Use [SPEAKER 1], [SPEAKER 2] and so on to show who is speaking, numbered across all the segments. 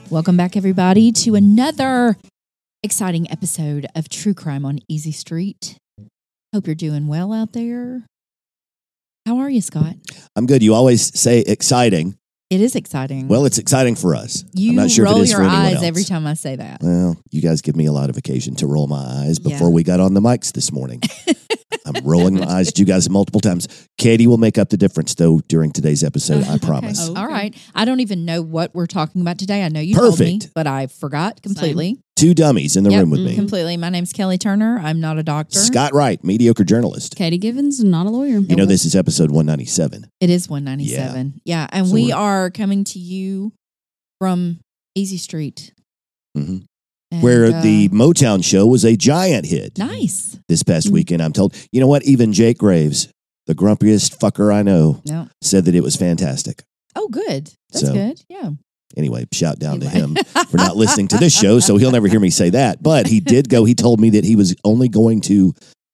[SPEAKER 1] Welcome back, everybody, to another exciting episode of True Crime on Easy Street. Hope you're doing well out there. How are you, Scott?
[SPEAKER 2] I'm good. You always say exciting.
[SPEAKER 1] It is exciting.
[SPEAKER 2] Well, it's exciting for us.
[SPEAKER 1] You
[SPEAKER 2] I'm not sure
[SPEAKER 1] roll
[SPEAKER 2] if it is
[SPEAKER 1] your
[SPEAKER 2] for anyone
[SPEAKER 1] eyes
[SPEAKER 2] else.
[SPEAKER 1] every time I say that.
[SPEAKER 2] Well, you guys give me a lot of occasion to roll my eyes before we got on the mics this morning. I'm rolling my eyes at you guys multiple times. Katie will make up the difference, though, during today's episode, I promise.
[SPEAKER 1] Okay.
[SPEAKER 3] Okay.
[SPEAKER 1] All right. I don't even know what we're talking about today. I know you told me,
[SPEAKER 2] Perfect.
[SPEAKER 1] but I forgot completely.
[SPEAKER 2] Two dummies in the room with me.
[SPEAKER 1] Completely. My name's Kelly Turner. I'm not a doctor.
[SPEAKER 2] Scott Wright, mediocre journalist.
[SPEAKER 3] Katie Givens, not a lawyer.
[SPEAKER 2] You know, this is episode 197.
[SPEAKER 1] It is 197. Yeah. And
[SPEAKER 2] So
[SPEAKER 1] we
[SPEAKER 2] we're-
[SPEAKER 1] are coming to you from Easy Street.
[SPEAKER 2] Mhm.
[SPEAKER 1] And,
[SPEAKER 2] Where the Motown show was a giant hit
[SPEAKER 1] Nice.
[SPEAKER 2] this past
[SPEAKER 3] Mhm.
[SPEAKER 2] weekend, I'm told. You know what? Even Jake Graves, the grumpiest fucker I know,
[SPEAKER 1] No.
[SPEAKER 2] said that it was fantastic.
[SPEAKER 1] Oh, good. That's
[SPEAKER 2] So-
[SPEAKER 1] good. Yeah.
[SPEAKER 2] Anyway, shout down to
[SPEAKER 1] Anyway.
[SPEAKER 2] him for not listening to this show, so he'll never hear me say that. But he did go. He told me that he was only going to,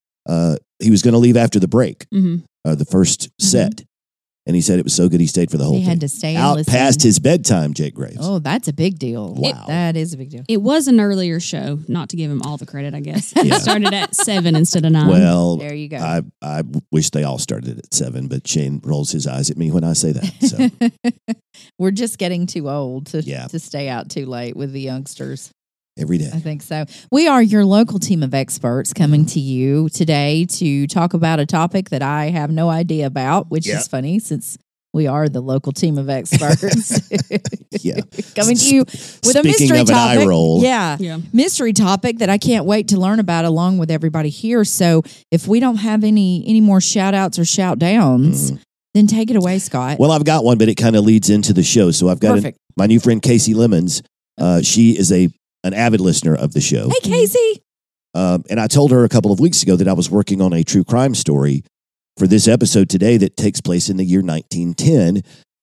[SPEAKER 2] he was going to leave after the break,
[SPEAKER 3] Mm-hmm.
[SPEAKER 2] the first set, and he said it was so good he stayed for the whole
[SPEAKER 1] He
[SPEAKER 2] thing.
[SPEAKER 1] had to stay and
[SPEAKER 2] Out
[SPEAKER 1] listen.
[SPEAKER 2] past his bedtime, Jake Graves.
[SPEAKER 1] Oh, that's a big deal.
[SPEAKER 2] Wow.
[SPEAKER 1] That is a big deal.
[SPEAKER 3] It was an earlier show, not to give him all the credit, I guess.
[SPEAKER 2] Yeah.
[SPEAKER 3] It started at 7 instead of 9.
[SPEAKER 2] Well,
[SPEAKER 1] There you go.
[SPEAKER 2] I wish they all started at 7, but Shane rolls his eyes at me when I say that. So
[SPEAKER 1] We're just getting too old to
[SPEAKER 2] Yeah.
[SPEAKER 1] stay out too late with the youngsters.
[SPEAKER 2] every
[SPEAKER 1] I
[SPEAKER 2] day.
[SPEAKER 1] think so. We are your local team of experts coming to you today to talk about a topic that I have no idea about, which
[SPEAKER 2] Yeah.
[SPEAKER 1] is funny since we are the local team of experts.
[SPEAKER 2] Yeah.
[SPEAKER 1] Coming to you with a
[SPEAKER 2] Speaking
[SPEAKER 1] mystery
[SPEAKER 2] of an
[SPEAKER 1] topic.
[SPEAKER 2] eye roll.
[SPEAKER 1] Yeah.
[SPEAKER 3] Yeah.
[SPEAKER 1] Mystery topic that I can't wait to learn about along with everybody here. So if we don't have any more shout outs or shout downs, then take it away, Scott.
[SPEAKER 2] Well, I've got one, but it kind of leads into the show. So I've got
[SPEAKER 1] Perfect.
[SPEAKER 2] my new friend Casey Lemons. She is an avid listener of the show.
[SPEAKER 1] Hey, Casey.
[SPEAKER 2] And I told her a couple of weeks ago that I was working on a true crime story for this episode today that takes place in the year 1910.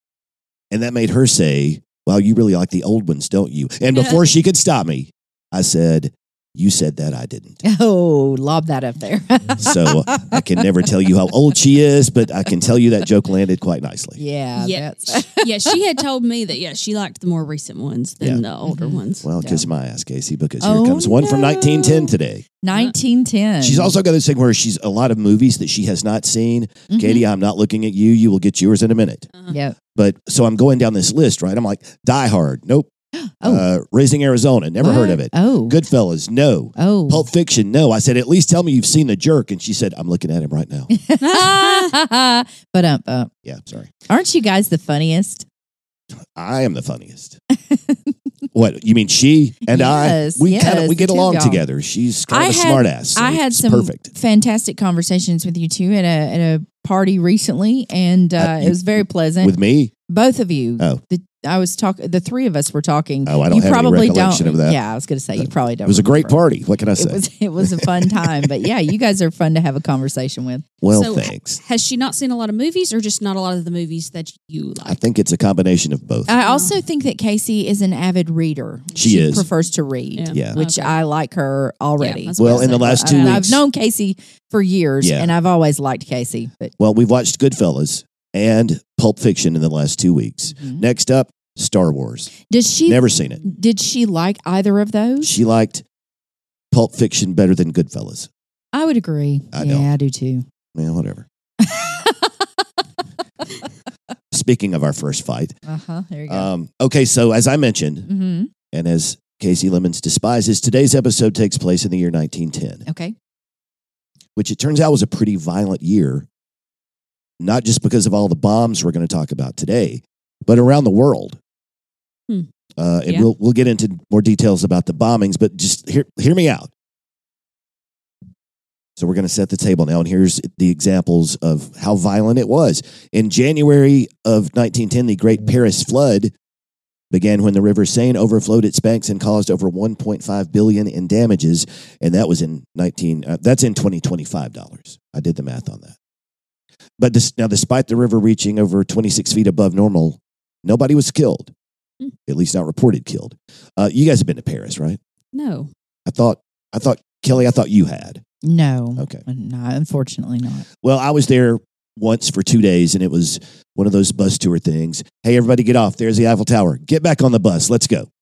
[SPEAKER 2] And that made her say, wow, you really like the old ones, don't you? And before she could stop me, I said, you said that, I didn't.
[SPEAKER 1] Oh, lob that up there.
[SPEAKER 2] So I can never tell you how old she is, but I can tell you that joke landed quite nicely.
[SPEAKER 1] Yeah.
[SPEAKER 3] Yeah,
[SPEAKER 1] that's-
[SPEAKER 3] yeah, she had told me that, she liked the more recent ones than the older ones.
[SPEAKER 2] Well,
[SPEAKER 1] Yeah.
[SPEAKER 2] kiss my ass, Casey, because here
[SPEAKER 1] Oh,
[SPEAKER 2] comes one from
[SPEAKER 1] no.
[SPEAKER 2] 1910 today.
[SPEAKER 1] 1910.
[SPEAKER 2] She's also got this thing where she's a lot of movies that she has not seen.
[SPEAKER 1] Mhm.
[SPEAKER 2] Katie, I'm not looking at you. You will get yours in a minute.
[SPEAKER 1] Yep.
[SPEAKER 2] But so I'm going down this list, right? I'm like, Die Hard, nope.
[SPEAKER 1] Oh.
[SPEAKER 2] Raising Arizona, never heard of it.
[SPEAKER 1] Oh.
[SPEAKER 2] Goodfellas, no.
[SPEAKER 1] Oh.
[SPEAKER 2] Pulp Fiction, no. I said, at least tell me you've seen The Jerk. And she said, I'm looking at him right now.
[SPEAKER 1] But
[SPEAKER 2] Yeah, sorry.
[SPEAKER 1] aren't you guys the funniest?
[SPEAKER 2] I am the funniest. What, you mean she and
[SPEAKER 1] Yes,
[SPEAKER 2] I? We
[SPEAKER 1] yes,
[SPEAKER 2] we get
[SPEAKER 1] the two of
[SPEAKER 2] along
[SPEAKER 1] y'all.
[SPEAKER 2] together. She's kind of a smart ass. So
[SPEAKER 1] I had
[SPEAKER 2] it's
[SPEAKER 1] some
[SPEAKER 2] perfect.
[SPEAKER 1] fantastic conversations with you two at a party recently, and it was very pleasant.
[SPEAKER 2] With me?
[SPEAKER 1] Both of you.
[SPEAKER 2] Oh.
[SPEAKER 1] I was talking. The three of us were talking.
[SPEAKER 2] Oh, I don't
[SPEAKER 1] you
[SPEAKER 2] have any
[SPEAKER 1] probably
[SPEAKER 2] recollection
[SPEAKER 1] don't.
[SPEAKER 2] of that.
[SPEAKER 1] Yeah, I was going to say you probably don't.
[SPEAKER 2] It was a great
[SPEAKER 1] remember.
[SPEAKER 2] party. What can I say?
[SPEAKER 1] It was a fun time, but yeah, you guys are fun to have a conversation with.
[SPEAKER 2] Well,
[SPEAKER 3] So,
[SPEAKER 2] thanks.
[SPEAKER 3] Has she not seen a lot of movies or just not a lot of the movies that you
[SPEAKER 2] I
[SPEAKER 3] like?
[SPEAKER 2] think it's a combination of both.
[SPEAKER 1] I also think that Casey is an avid reader.
[SPEAKER 2] She is.
[SPEAKER 1] Prefers to read.
[SPEAKER 2] Yeah.
[SPEAKER 1] Which
[SPEAKER 3] Okay.
[SPEAKER 1] I like her already.
[SPEAKER 3] Yeah, that's
[SPEAKER 2] Well,
[SPEAKER 3] what I
[SPEAKER 2] in the
[SPEAKER 3] said.
[SPEAKER 2] last 2
[SPEAKER 1] I've
[SPEAKER 2] weeks,
[SPEAKER 1] known Casey for years,
[SPEAKER 2] Yeah.
[SPEAKER 1] and I've always liked Casey. But
[SPEAKER 2] well, we've watched Goodfellas and Pulp Fiction in the last 2 weeks. Next up, Star Wars.
[SPEAKER 1] does she?
[SPEAKER 2] Never seen it.
[SPEAKER 1] Did she like either of those?
[SPEAKER 2] She liked Pulp Fiction better than Goodfellas.
[SPEAKER 1] I would agree.
[SPEAKER 2] I
[SPEAKER 1] yeah,
[SPEAKER 2] don't.
[SPEAKER 1] I do too.
[SPEAKER 2] Yeah, whatever. Speaking of our first fight.
[SPEAKER 1] There you go.
[SPEAKER 2] Okay, so as I mentioned,
[SPEAKER 1] Mm-hmm.
[SPEAKER 2] and as Casey Lemons despises, today's episode takes place in the year 1910,
[SPEAKER 1] Okay.
[SPEAKER 2] which it turns out was a pretty violent year, not just because of all the bombs we're going to talk about today, but around the world.
[SPEAKER 3] Hmm.
[SPEAKER 2] And
[SPEAKER 3] Yeah.
[SPEAKER 2] we'll get into more details about the bombings, but just hear me out. So we're going to set the table now, and here's the examples of how violent it was. In January of 1910, the Great Paris Flood began when the River Seine overflowed its banks and caused over $1.5 billion in damages, and that was in that's in 2025 dollars. I did the math on that. But now, despite the river reaching over 26 feet above normal, nobody was killed, at least not reported killed. You guys have been to Paris, right?
[SPEAKER 3] No.
[SPEAKER 2] I thought Kelly, I thought you had.
[SPEAKER 1] No.
[SPEAKER 2] Okay.
[SPEAKER 1] No, unfortunately not.
[SPEAKER 2] Well, I was there once for 2 days, and it was one of those bus tour things. Hey, everybody get off. There's the Eiffel Tower. Get back on the bus. Let's go.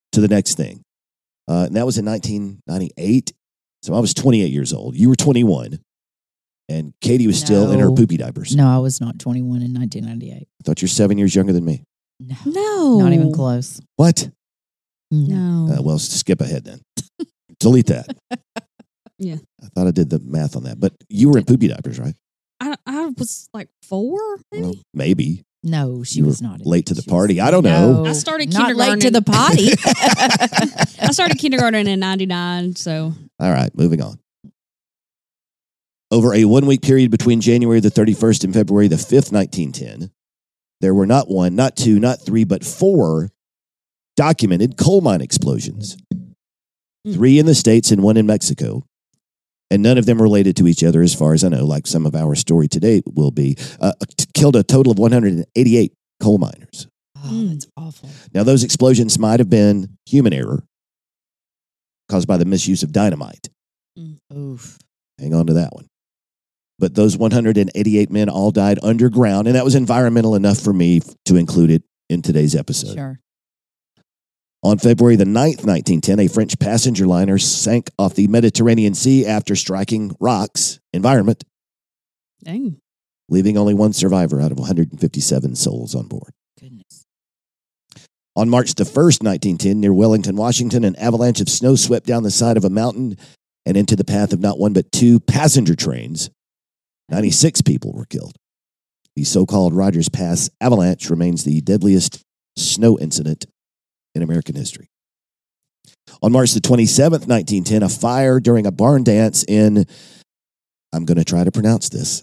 [SPEAKER 2] to the next thing. And that was in 1998. So I was 28 years old. You were 21. And Katie was still in her
[SPEAKER 1] No.
[SPEAKER 2] poopy diapers.
[SPEAKER 1] No, I was not 21 in 1998.
[SPEAKER 2] I thought you're 7 years younger than me.
[SPEAKER 1] No.
[SPEAKER 3] No.
[SPEAKER 1] Not even close.
[SPEAKER 2] What?
[SPEAKER 3] No.
[SPEAKER 2] Well, skip ahead then. Delete that.
[SPEAKER 3] Yeah.
[SPEAKER 2] I thought I did the math on that. But you were in poopy diapers, right?
[SPEAKER 3] I was like 4, maybe.
[SPEAKER 2] Well, maybe.
[SPEAKER 1] No, she
[SPEAKER 2] You
[SPEAKER 1] was
[SPEAKER 2] were
[SPEAKER 1] not.
[SPEAKER 2] late to the
[SPEAKER 1] She was-
[SPEAKER 2] party. I don't know.
[SPEAKER 3] I started
[SPEAKER 1] not late to the
[SPEAKER 3] kindergarten.
[SPEAKER 1] potty.
[SPEAKER 3] I started kindergarten in 99, so
[SPEAKER 2] All right, moving on. Over a 1 week period between January the 31st and February the 5th, 1910, there were not one, not two, not three, but 4 documented coal mine explosions. 3 in the States and 1 in Mexico. And none of them related to each other, as far as I know, like some of our story today will be. Killed a total of 188 coal miners.
[SPEAKER 1] Oh, that's awful.
[SPEAKER 2] Now, those explosions might have been human error caused by the misuse of dynamite.
[SPEAKER 1] Oof.
[SPEAKER 2] Hang on to that one. But those 188 men all died underground, and that was environmental enough for me to include it in today's episode.
[SPEAKER 1] Sure.
[SPEAKER 2] On February the 9th, 1910, a French passenger liner sank off the Mediterranean Sea after striking rocks, environment,
[SPEAKER 3] dang.
[SPEAKER 2] leaving only 1 survivor out of 157 souls on board.
[SPEAKER 1] Goodness.
[SPEAKER 2] On March the 1st, 1910, near Wellington, Washington, an avalanche of snow swept down the side of a mountain and into the path of not one but 2 passenger trains. 96 people were killed. The so-called Rogers Pass avalanche remains the deadliest snow incident in American history. On March the 27th, 1910, a fire during a barn dance in, I'm going to try to pronounce this,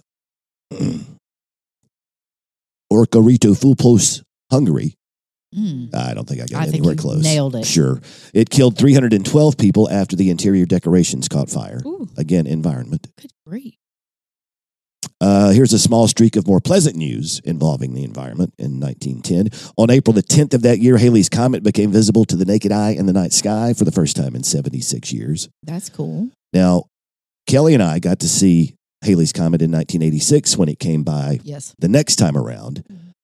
[SPEAKER 2] Orkarito-Fulpos, Hungary. I don't think I got anywhere
[SPEAKER 1] you
[SPEAKER 2] close.
[SPEAKER 1] nailed it.
[SPEAKER 2] Sure. It killed 312 people after the interior decorations caught fire.
[SPEAKER 3] Ooh.
[SPEAKER 2] Again, environment.
[SPEAKER 1] Good grief.
[SPEAKER 2] Here's a small streak of more pleasant news involving the environment in 1910. On April the 10th of that year, Halley's Comet became visible to the naked eye in the night sky for the first time in 76 years.
[SPEAKER 1] That's cool.
[SPEAKER 2] Now, Kelly and I got to see Halley's Comet in 1986 when it came by
[SPEAKER 1] Yes.
[SPEAKER 2] the next time around.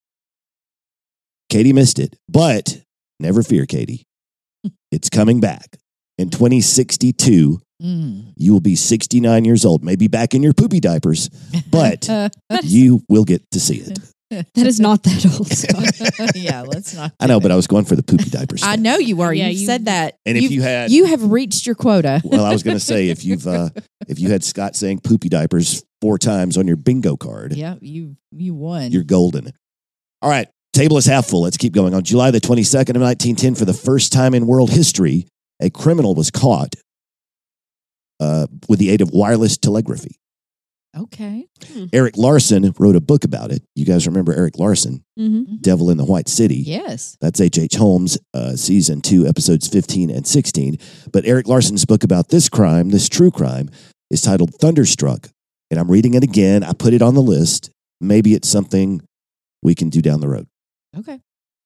[SPEAKER 2] Katie missed it, but never fear, Katie. It's coming back. In 2062, you will be 69 years old, maybe back in your poopy diapers, but you will get to see it.
[SPEAKER 3] That is not that old, Scott.
[SPEAKER 1] Yeah, let's not.
[SPEAKER 2] I know, but I was going for the poopy diapers.
[SPEAKER 1] I know you were.
[SPEAKER 3] Yeah,
[SPEAKER 1] you
[SPEAKER 3] you-
[SPEAKER 1] said that.
[SPEAKER 2] And if you had-
[SPEAKER 1] you have reached your quota.
[SPEAKER 2] Well, I was going to say if you had Scott saying poopy diapers 4 times on your bingo card,
[SPEAKER 1] Yeah, you won.
[SPEAKER 2] you're golden. All right, table is half full. Let's keep going. On July the 22nd of 1910, for the first time in world history, a criminal was caught with the aid of wireless telegraphy.
[SPEAKER 1] Okay.
[SPEAKER 2] Eric Larson wrote a book about it. You guys remember Eric Larson,
[SPEAKER 3] Mm-hmm.
[SPEAKER 2] Devil in the White City?
[SPEAKER 1] Yes.
[SPEAKER 2] That's H.H. Holmes, season 2, episodes 15 and 16. But Eric Larson's book about this crime, this true crime, is titled Thunderstruck. And I'm reading it again. I put it on the list. Maybe it's something we can do down the road.
[SPEAKER 1] Okay.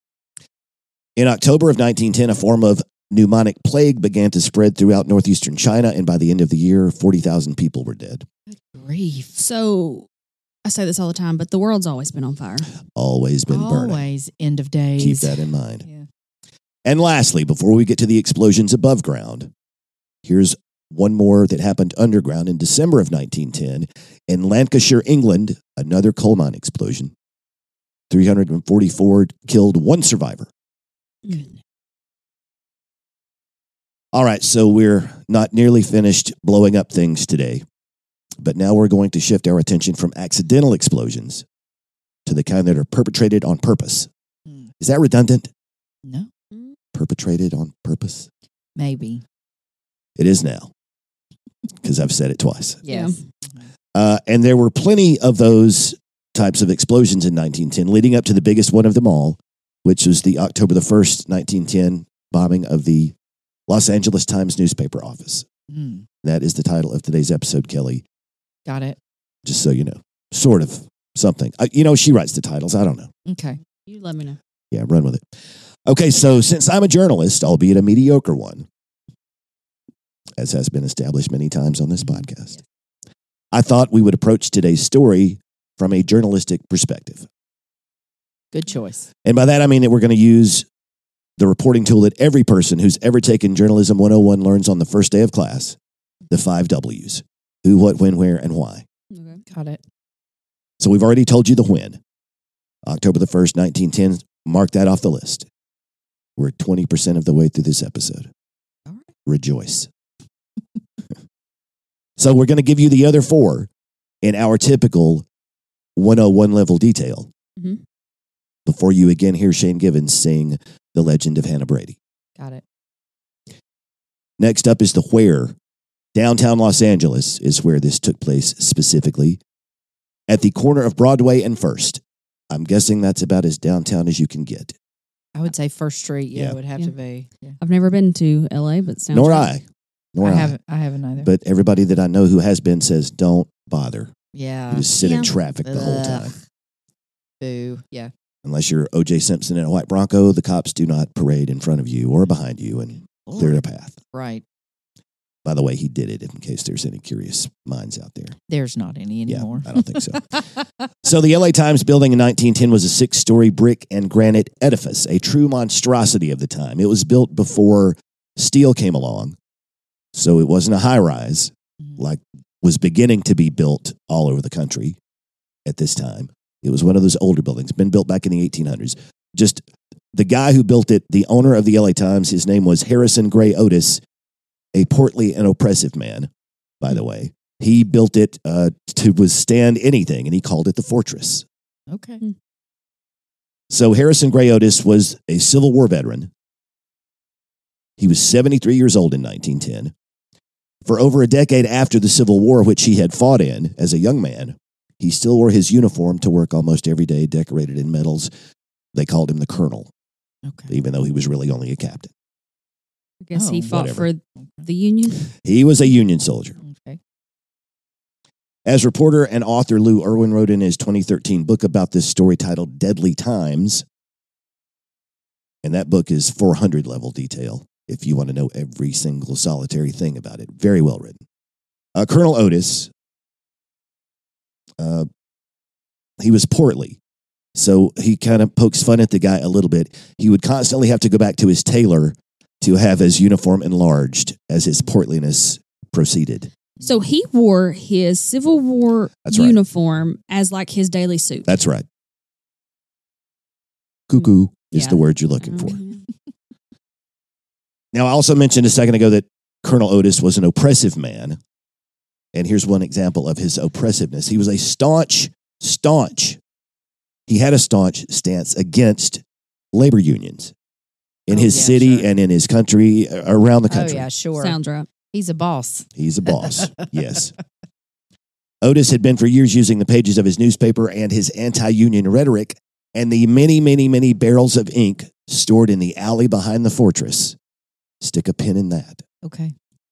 [SPEAKER 2] In October of 1910, a form of pneumonic plague began to spread throughout northeastern China. And by the end of the year, 40,000 people were dead.
[SPEAKER 1] Good grief.
[SPEAKER 3] So I say this all the time, but the world's always been on fire.
[SPEAKER 2] Always been burning.
[SPEAKER 1] Always end of days.
[SPEAKER 2] Keep that in mind.
[SPEAKER 1] Yeah.
[SPEAKER 2] And lastly, before we get to the explosions above ground, here's one more that happened underground in December of 1910. In Lancashire, England, another coal mine explosion. 344 killed, 1 survivor. All right, so we're not nearly finished blowing up things today. But now we're going to shift our attention from accidental explosions to the kind that are perpetrated on purpose.
[SPEAKER 1] Hmm.
[SPEAKER 2] Is that redundant?
[SPEAKER 1] No.
[SPEAKER 2] Perpetrated on purpose?
[SPEAKER 1] Maybe.
[SPEAKER 2] It is now, because I've said it twice.
[SPEAKER 1] Yes.
[SPEAKER 2] And there were plenty of those types of explosions in 1910, leading up to the biggest one of them all, which was the October the 1st, 1910 bombing of the Los Angeles Times newspaper office.
[SPEAKER 1] Mm.
[SPEAKER 2] That is the title of today's episode, Kelly,
[SPEAKER 1] Got it.
[SPEAKER 2] just so you know. Sort of something. She writes the titles. I don't know.
[SPEAKER 1] Okay.
[SPEAKER 3] You let me know.
[SPEAKER 2] Yeah, run with it. Okay, so since I'm a journalist, albeit a mediocre one, as has been established many times on this podcast, I thought we would approach today's story from a journalistic perspective.
[SPEAKER 1] Good choice.
[SPEAKER 2] And by that, I mean that we're going to use the reporting tool that every person who's ever taken Journalism 101 learns on the first day of class, the 5 W's: who, what, when, where, and why.
[SPEAKER 3] Okay.
[SPEAKER 1] Got it.
[SPEAKER 2] So we've already told you the when. October the 1st, 1910, mark that off the list. We're 20% of the way through this episode.
[SPEAKER 1] All right.
[SPEAKER 2] Rejoice. So we're going to give you the other 4 in our typical 101 level detail
[SPEAKER 3] Mhm.
[SPEAKER 2] before you again hear Shane Givens sing The Legend of Hannah Brady.
[SPEAKER 1] Got it.
[SPEAKER 2] Next up is the where. Downtown Los Angeles is where this took place specifically, at the corner of Broadway and First. I'm guessing that's about as downtown as you can get.
[SPEAKER 1] I would say First Street. Yeah,
[SPEAKER 2] Yeah.
[SPEAKER 1] it would have
[SPEAKER 3] Yeah.
[SPEAKER 1] to be. Yeah.
[SPEAKER 3] I've never been to LA, but sounds
[SPEAKER 2] Nor
[SPEAKER 3] right.
[SPEAKER 2] I.
[SPEAKER 1] I haven't either.
[SPEAKER 2] But everybody that I know who has been says, don't bother.
[SPEAKER 1] yeah.
[SPEAKER 2] You just sit in
[SPEAKER 3] Yeah.
[SPEAKER 2] traffic the whole time.
[SPEAKER 1] Ugh. Boo. Yeah.
[SPEAKER 2] Unless you're O.J. Simpson in a white Bronco, the cops do not parade in front of you or behind you and clear the path.
[SPEAKER 1] Right.
[SPEAKER 2] By the way, he did it in case there's any curious minds out there.
[SPEAKER 1] There's not any anymore.
[SPEAKER 2] Yeah, I don't think so. So the LA Times building in 1910 was a 6-story brick and granite edifice, a true monstrosity of the time. It was built before steel came along, so it wasn't a high-rise
[SPEAKER 1] Mhm.
[SPEAKER 2] like was beginning to be built all over the country at this time. It was one of those older buildings, been built back in the 1800s. Just the guy who built it, the owner of the LA Times, his name was Harrison Gray Otis, a portly and oppressive man, by the way. He built it to withstand anything, and he called it the Fortress.
[SPEAKER 1] Okay.
[SPEAKER 2] So Harrison Gray Otis was a Civil War veteran. He was 73 years old in 1910. For over a decade after the Civil War, which he had fought in as a young man, he still wore his uniform to work almost every day, decorated in medals. They called him the Colonel,
[SPEAKER 1] Okay.
[SPEAKER 2] even though he was really only a captain.
[SPEAKER 3] I guess he
[SPEAKER 1] Oh,
[SPEAKER 3] fought
[SPEAKER 2] whatever.
[SPEAKER 3] for the Union.
[SPEAKER 2] He was a Union soldier.
[SPEAKER 1] Okay.
[SPEAKER 2] As reporter and author Lou Irwin wrote in his 2013 book about this story titled Deadly Times, and that book is 400 level detail if you want to know every single solitary thing about it. Very well written. Colonel Otis, he was portly, so he kind of pokes fun at the guy a little bit. He would constantly have to go back to his tailor to have his uniform enlarged as his portliness proceeded.
[SPEAKER 3] So he wore his Civil War
[SPEAKER 2] That's right.
[SPEAKER 3] uniform as like his daily suit.
[SPEAKER 2] That's right. Cuckoo is
[SPEAKER 3] Yeah.
[SPEAKER 2] the word you're looking for.
[SPEAKER 3] Mhm.
[SPEAKER 2] Now, I also mentioned a second ago that Colonel Otis was an oppressive man. And here's one example of his oppressiveness. He was a staunch, he had a staunch stance against labor unions in
[SPEAKER 1] Oh,
[SPEAKER 2] his
[SPEAKER 1] yeah,
[SPEAKER 2] city
[SPEAKER 1] sure.
[SPEAKER 2] and in his country, around the
[SPEAKER 1] Oh,
[SPEAKER 2] country.
[SPEAKER 1] yeah, sure.
[SPEAKER 3] Sounds right.
[SPEAKER 1] He's a boss.
[SPEAKER 2] He's a boss, yes. Otis had been for years using the pages of his newspaper and his anti-union rhetoric and the many, many, many barrels of ink stored in the alley behind the fortress. Stick a pin in that.
[SPEAKER 1] Okay.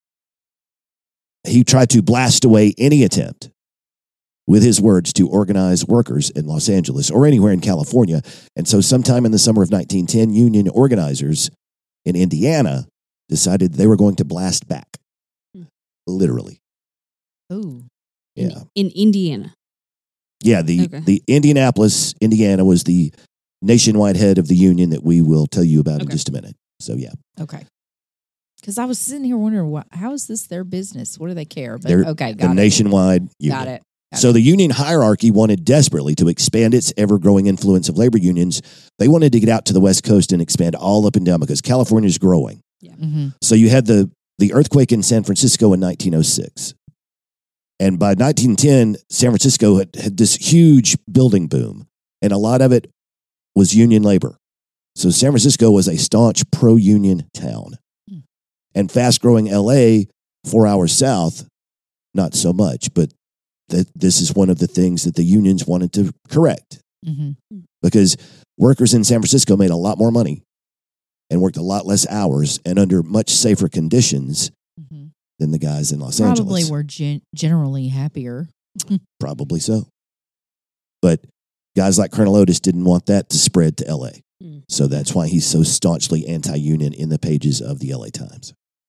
[SPEAKER 2] He tried to blast away any attempt with his words to organize workers in Los Angeles or anywhere in California. And so sometime in the summer of 1910, union organizers in Indiana decided they were going to blast back. Literally.
[SPEAKER 1] Ooh.
[SPEAKER 2] Yeah.
[SPEAKER 3] In Indiana.
[SPEAKER 2] Yeah, the
[SPEAKER 3] Okay.
[SPEAKER 2] Indianapolis, Indiana was the nationwide head of the union that we will tell you about in
[SPEAKER 3] Okay.
[SPEAKER 2] just a minute. So yeah,
[SPEAKER 1] Okay. Because I was sitting here wondering, how is this their business? What do they care? But
[SPEAKER 2] They're
[SPEAKER 1] okay,
[SPEAKER 2] the
[SPEAKER 1] got it.
[SPEAKER 2] nationwide union.
[SPEAKER 1] Got it.
[SPEAKER 2] So the union hierarchy wanted desperately to expand its ever-growing influence of labor unions. They wanted to get out to the West Coast and expand all up and down because California is growing.
[SPEAKER 1] Mhm.
[SPEAKER 2] So you had the earthquake in San Francisco in 1906. And by 1910, San Francisco had this huge building boom, and a lot of it was union labor. So San Francisco was a staunch pro-union town.
[SPEAKER 1] Hmm.
[SPEAKER 2] And fast-growing LA, 4 hours south, not so much, but this is one of the things that the unions wanted to correct
[SPEAKER 1] Mhm.
[SPEAKER 2] because workers in San Francisco made a lot more money and worked a lot less hours and under much safer conditions
[SPEAKER 1] Mhm.
[SPEAKER 2] than the guys in Los
[SPEAKER 1] Probably
[SPEAKER 2] Angeles.
[SPEAKER 1] were generally happier.
[SPEAKER 2] Probably so. But guys like Colonel Otis didn't want that to spread to LA.
[SPEAKER 3] Mm.
[SPEAKER 2] So that's why he's so staunchly anti-union in the pages of the LA Times.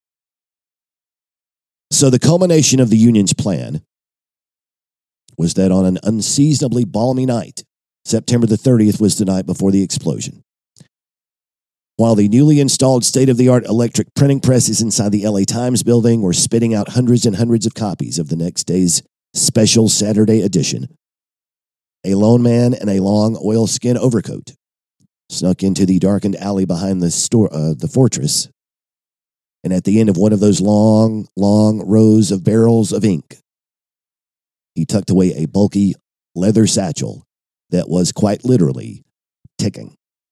[SPEAKER 2] So the culmination of the union's plan was that on an unseasonably balmy night, September the 30th was the night before the explosion. while the newly installed state-of-the-art electric printing presses inside the LA Times building were spitting out hundreds and hundreds of copies of the next day's special Saturday edition. A lone man in a long oilskin overcoat snuck into the darkened alley behind the fortress, and at the end of one of those long, long rows of barrels of ink, he tucked away a bulky leather satchel that was quite literally ticking.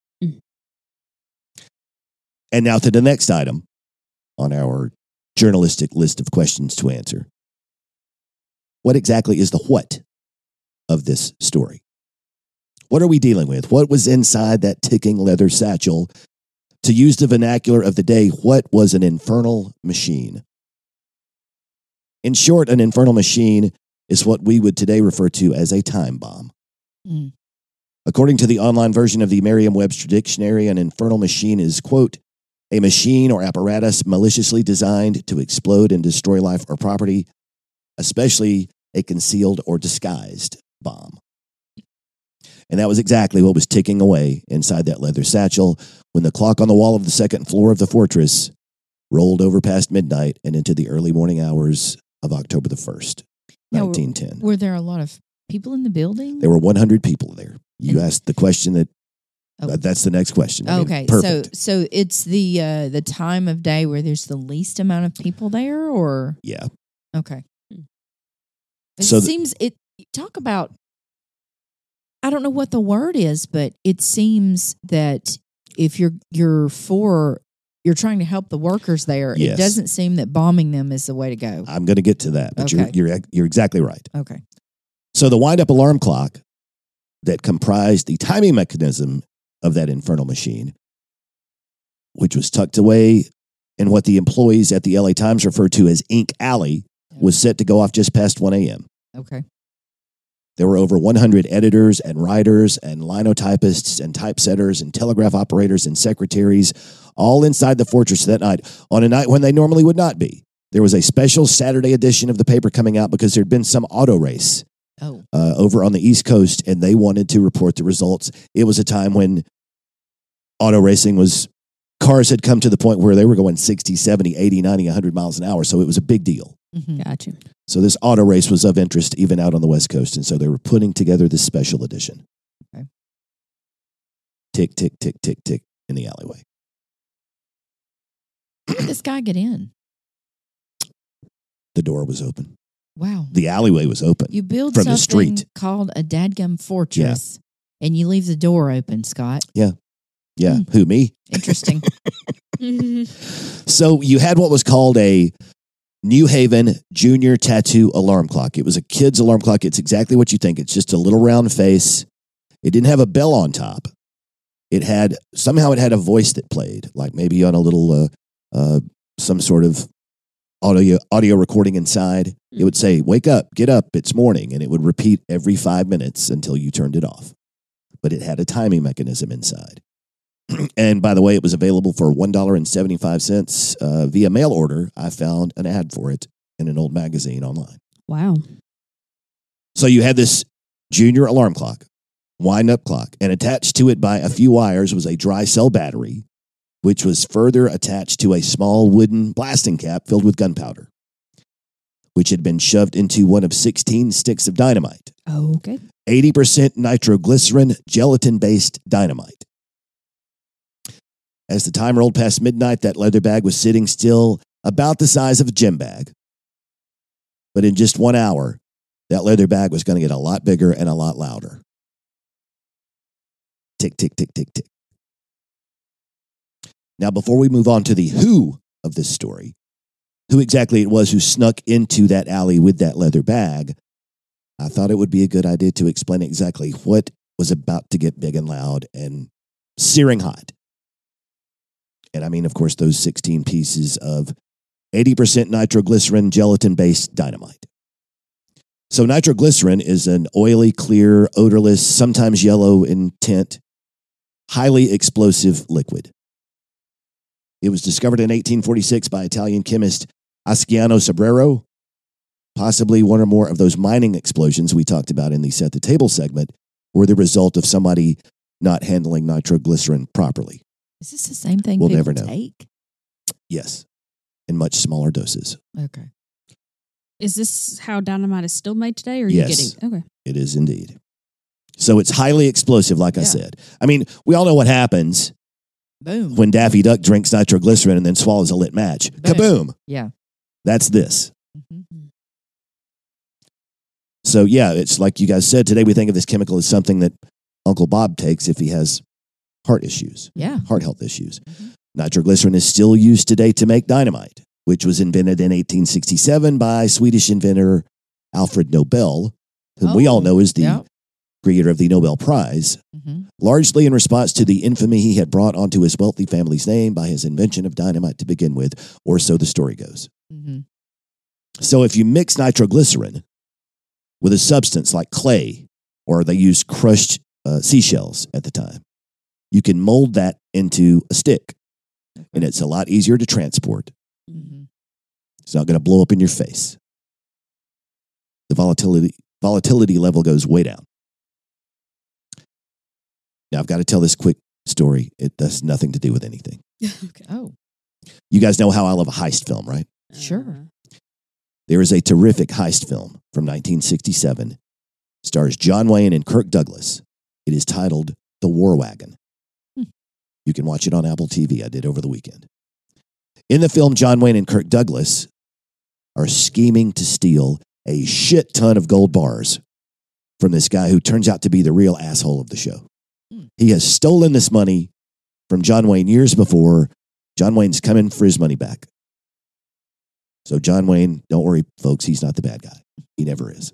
[SPEAKER 2] And now to the next item on our journalistic list of questions to answer. What exactly is the what of this story? What are we dealing with? What was inside that ticking leather satchel? To use the vernacular of the day, what was an infernal machine? In short, an infernal machine is what we would today refer to as a time bomb.
[SPEAKER 1] Mm.
[SPEAKER 2] According to the online version of the Merriam-Webster Dictionary, an infernal machine is, quote, a machine or apparatus maliciously designed to explode and destroy life or property, especially a concealed or disguised bomb. And that was exactly what was ticking away inside that leather satchel when the clock on the wall of the second floor of the fortress rolled over past midnight and into the early morning hours of October the 1st,
[SPEAKER 1] Now,
[SPEAKER 2] 1910.
[SPEAKER 1] Were there a lot of people in the building?
[SPEAKER 2] There were 100 people there. You
[SPEAKER 1] And-
[SPEAKER 2] asked the question that,
[SPEAKER 1] Oh.
[SPEAKER 2] that's the next question. I mean,
[SPEAKER 1] Okay,
[SPEAKER 2] perfect.
[SPEAKER 1] so it's the time of day where there's the least amount of people there, or
[SPEAKER 2] Yeah.
[SPEAKER 1] okay. It
[SPEAKER 2] So
[SPEAKER 1] seems it. Talk about. I don't know what the word is, but it seems that if you're trying to help the workers there,
[SPEAKER 2] Yes.
[SPEAKER 1] it doesn't seem that bombing them is the way to go.
[SPEAKER 2] I'm going to get to that, but
[SPEAKER 1] Okay.
[SPEAKER 2] you're exactly right.
[SPEAKER 1] Okay.
[SPEAKER 2] So the wind-up alarm clock that comprised the timing mechanism of that infernal machine, which was tucked away in what the employees at the LA Times referred to as Ink Alley, was set to go off just past 1 a.m.
[SPEAKER 1] Okay.
[SPEAKER 2] There were over 100 editors and writers and linotypists and typesetters and telegraph operators and secretaries all inside the fortress that night, on a night when they normally would not be. There was a special Saturday edition of the paper coming out because there'd been some auto race
[SPEAKER 1] Oh.
[SPEAKER 2] over on the East Coast, and they wanted to report the results. It was a time when auto racing cars had come to the point where they were going 60, 70, 80, 90, 100 miles an hour, so it was a big deal.
[SPEAKER 1] Mhm.
[SPEAKER 3] Gotcha.
[SPEAKER 2] So this auto race was of interest even out on the West Coast, and so they were putting together this special edition.
[SPEAKER 1] Okay.
[SPEAKER 2] Tick, tick, tick, tick, tick in the alleyway.
[SPEAKER 1] How did this guy get in?
[SPEAKER 2] The door was open.
[SPEAKER 1] Wow.
[SPEAKER 2] The alleyway was open.
[SPEAKER 1] You build
[SPEAKER 2] From the
[SPEAKER 1] something
[SPEAKER 2] street.
[SPEAKER 1] called a dadgum fortress, and you leave the door open, Scott.
[SPEAKER 2] Yeah.
[SPEAKER 1] Hmm.
[SPEAKER 2] Who, me?
[SPEAKER 1] Interesting.
[SPEAKER 2] So you had what was called a New Haven Junior Tattoo Alarm Clock. It was a kid's alarm clock. It's exactly what you think. It's just a little round face. It didn't have a bell on top. Somehow it had a voice that played, like maybe on a little, some sort of audio recording inside. It would say, "Wake up, get up, it's morning." And it would repeat every 5 minutes until you turned it off. But it had a timing mechanism inside. And by the way, it was available for $1.75 via mail order. I found an ad for it in an old magazine online.
[SPEAKER 3] Wow.
[SPEAKER 2] So you had this junior alarm clock, wind-up clock, and attached to it by a few wires was a dry cell battery, which was further attached to a small wooden blasting cap filled with gunpowder, which had been shoved into one of 16 sticks of dynamite.
[SPEAKER 3] Oh, okay.
[SPEAKER 2] 80% nitroglycerin, gelatin-based dynamite. As the time rolled past midnight, that leather bag was sitting still about the size of a gym bag. But in just 1 hour, that leather bag was going to get a lot bigger and a lot louder. Tick, tick, tick, tick, tick. Now, before we move on to the who of this story, who exactly it was who snuck into that alley with that leather bag, I thought it would be a good idea to explain exactly what was about to get big and loud and searing hot. And I mean, of course, those 16 pieces of 80% nitroglycerin gelatin-based dynamite. So nitroglycerin is an oily, clear, odorless, sometimes yellow in tint, highly explosive liquid. It was discovered in 1846 by Italian chemist Asciano Sobrero. Possibly one or more of those mining explosions we talked about in the Set the Table segment were the result of somebody not handling nitroglycerin properly.
[SPEAKER 1] Is this the same thing
[SPEAKER 2] We'll
[SPEAKER 1] people
[SPEAKER 2] never know.
[SPEAKER 1] take?
[SPEAKER 2] Yes, in much smaller doses.
[SPEAKER 1] Okay.
[SPEAKER 3] Is this how dynamite is still made today? Or are
[SPEAKER 2] Yes.
[SPEAKER 3] you getting okay?
[SPEAKER 2] It is indeed. So it's highly explosive, like I
[SPEAKER 1] Yeah.
[SPEAKER 2] said. I mean, we all know what happens
[SPEAKER 1] Boom.
[SPEAKER 2] when Daffy Duck drinks nitroglycerin and then swallows a lit match.
[SPEAKER 1] Boom.
[SPEAKER 2] Kaboom!
[SPEAKER 1] Yeah.
[SPEAKER 2] That's this.
[SPEAKER 1] Mhm.
[SPEAKER 2] So, yeah, it's like you guys said, today we think of this chemical as something that Uncle Bob takes if he has heart issues,
[SPEAKER 1] Yeah.
[SPEAKER 2] heart health issues.
[SPEAKER 1] Mhm.
[SPEAKER 2] Nitroglycerin is still used today to make dynamite, which was invented in 1867 by Swedish inventor Alfred Nobel, whom we all know is the
[SPEAKER 1] Yeah.
[SPEAKER 2] creator of the Nobel Prize,
[SPEAKER 1] Mhm.
[SPEAKER 2] largely in response to the infamy he had brought onto his wealthy family's name by his invention of dynamite to begin with, or so the story goes.
[SPEAKER 1] Mhm.
[SPEAKER 2] So if you mix nitroglycerin with a substance like clay, or they used crushed seashells at the time, you can mold that into a stick, and it's a lot easier to transport.
[SPEAKER 1] Mhm.
[SPEAKER 2] It's not going to blow up in your face. The volatility level goes way down. Now, I've got to tell this quick story. It has nothing to do with anything.
[SPEAKER 3] Okay.
[SPEAKER 1] Oh,
[SPEAKER 2] You guys know how I love a heist film, right?
[SPEAKER 1] Sure.
[SPEAKER 2] There is a terrific heist film from 1967. Stars John Wayne and Kirk Douglas. It is titled The War Wagon. You can watch it on Apple TV. I did over the weekend. In the film, John Wayne and Kirk Douglas are scheming to steal a shit ton of gold bars from this guy who turns out to be the real asshole of the show. He has stolen this money from John Wayne years before. John Wayne's coming for his money back. So John Wayne, don't worry, folks, he's not the bad guy. He never is.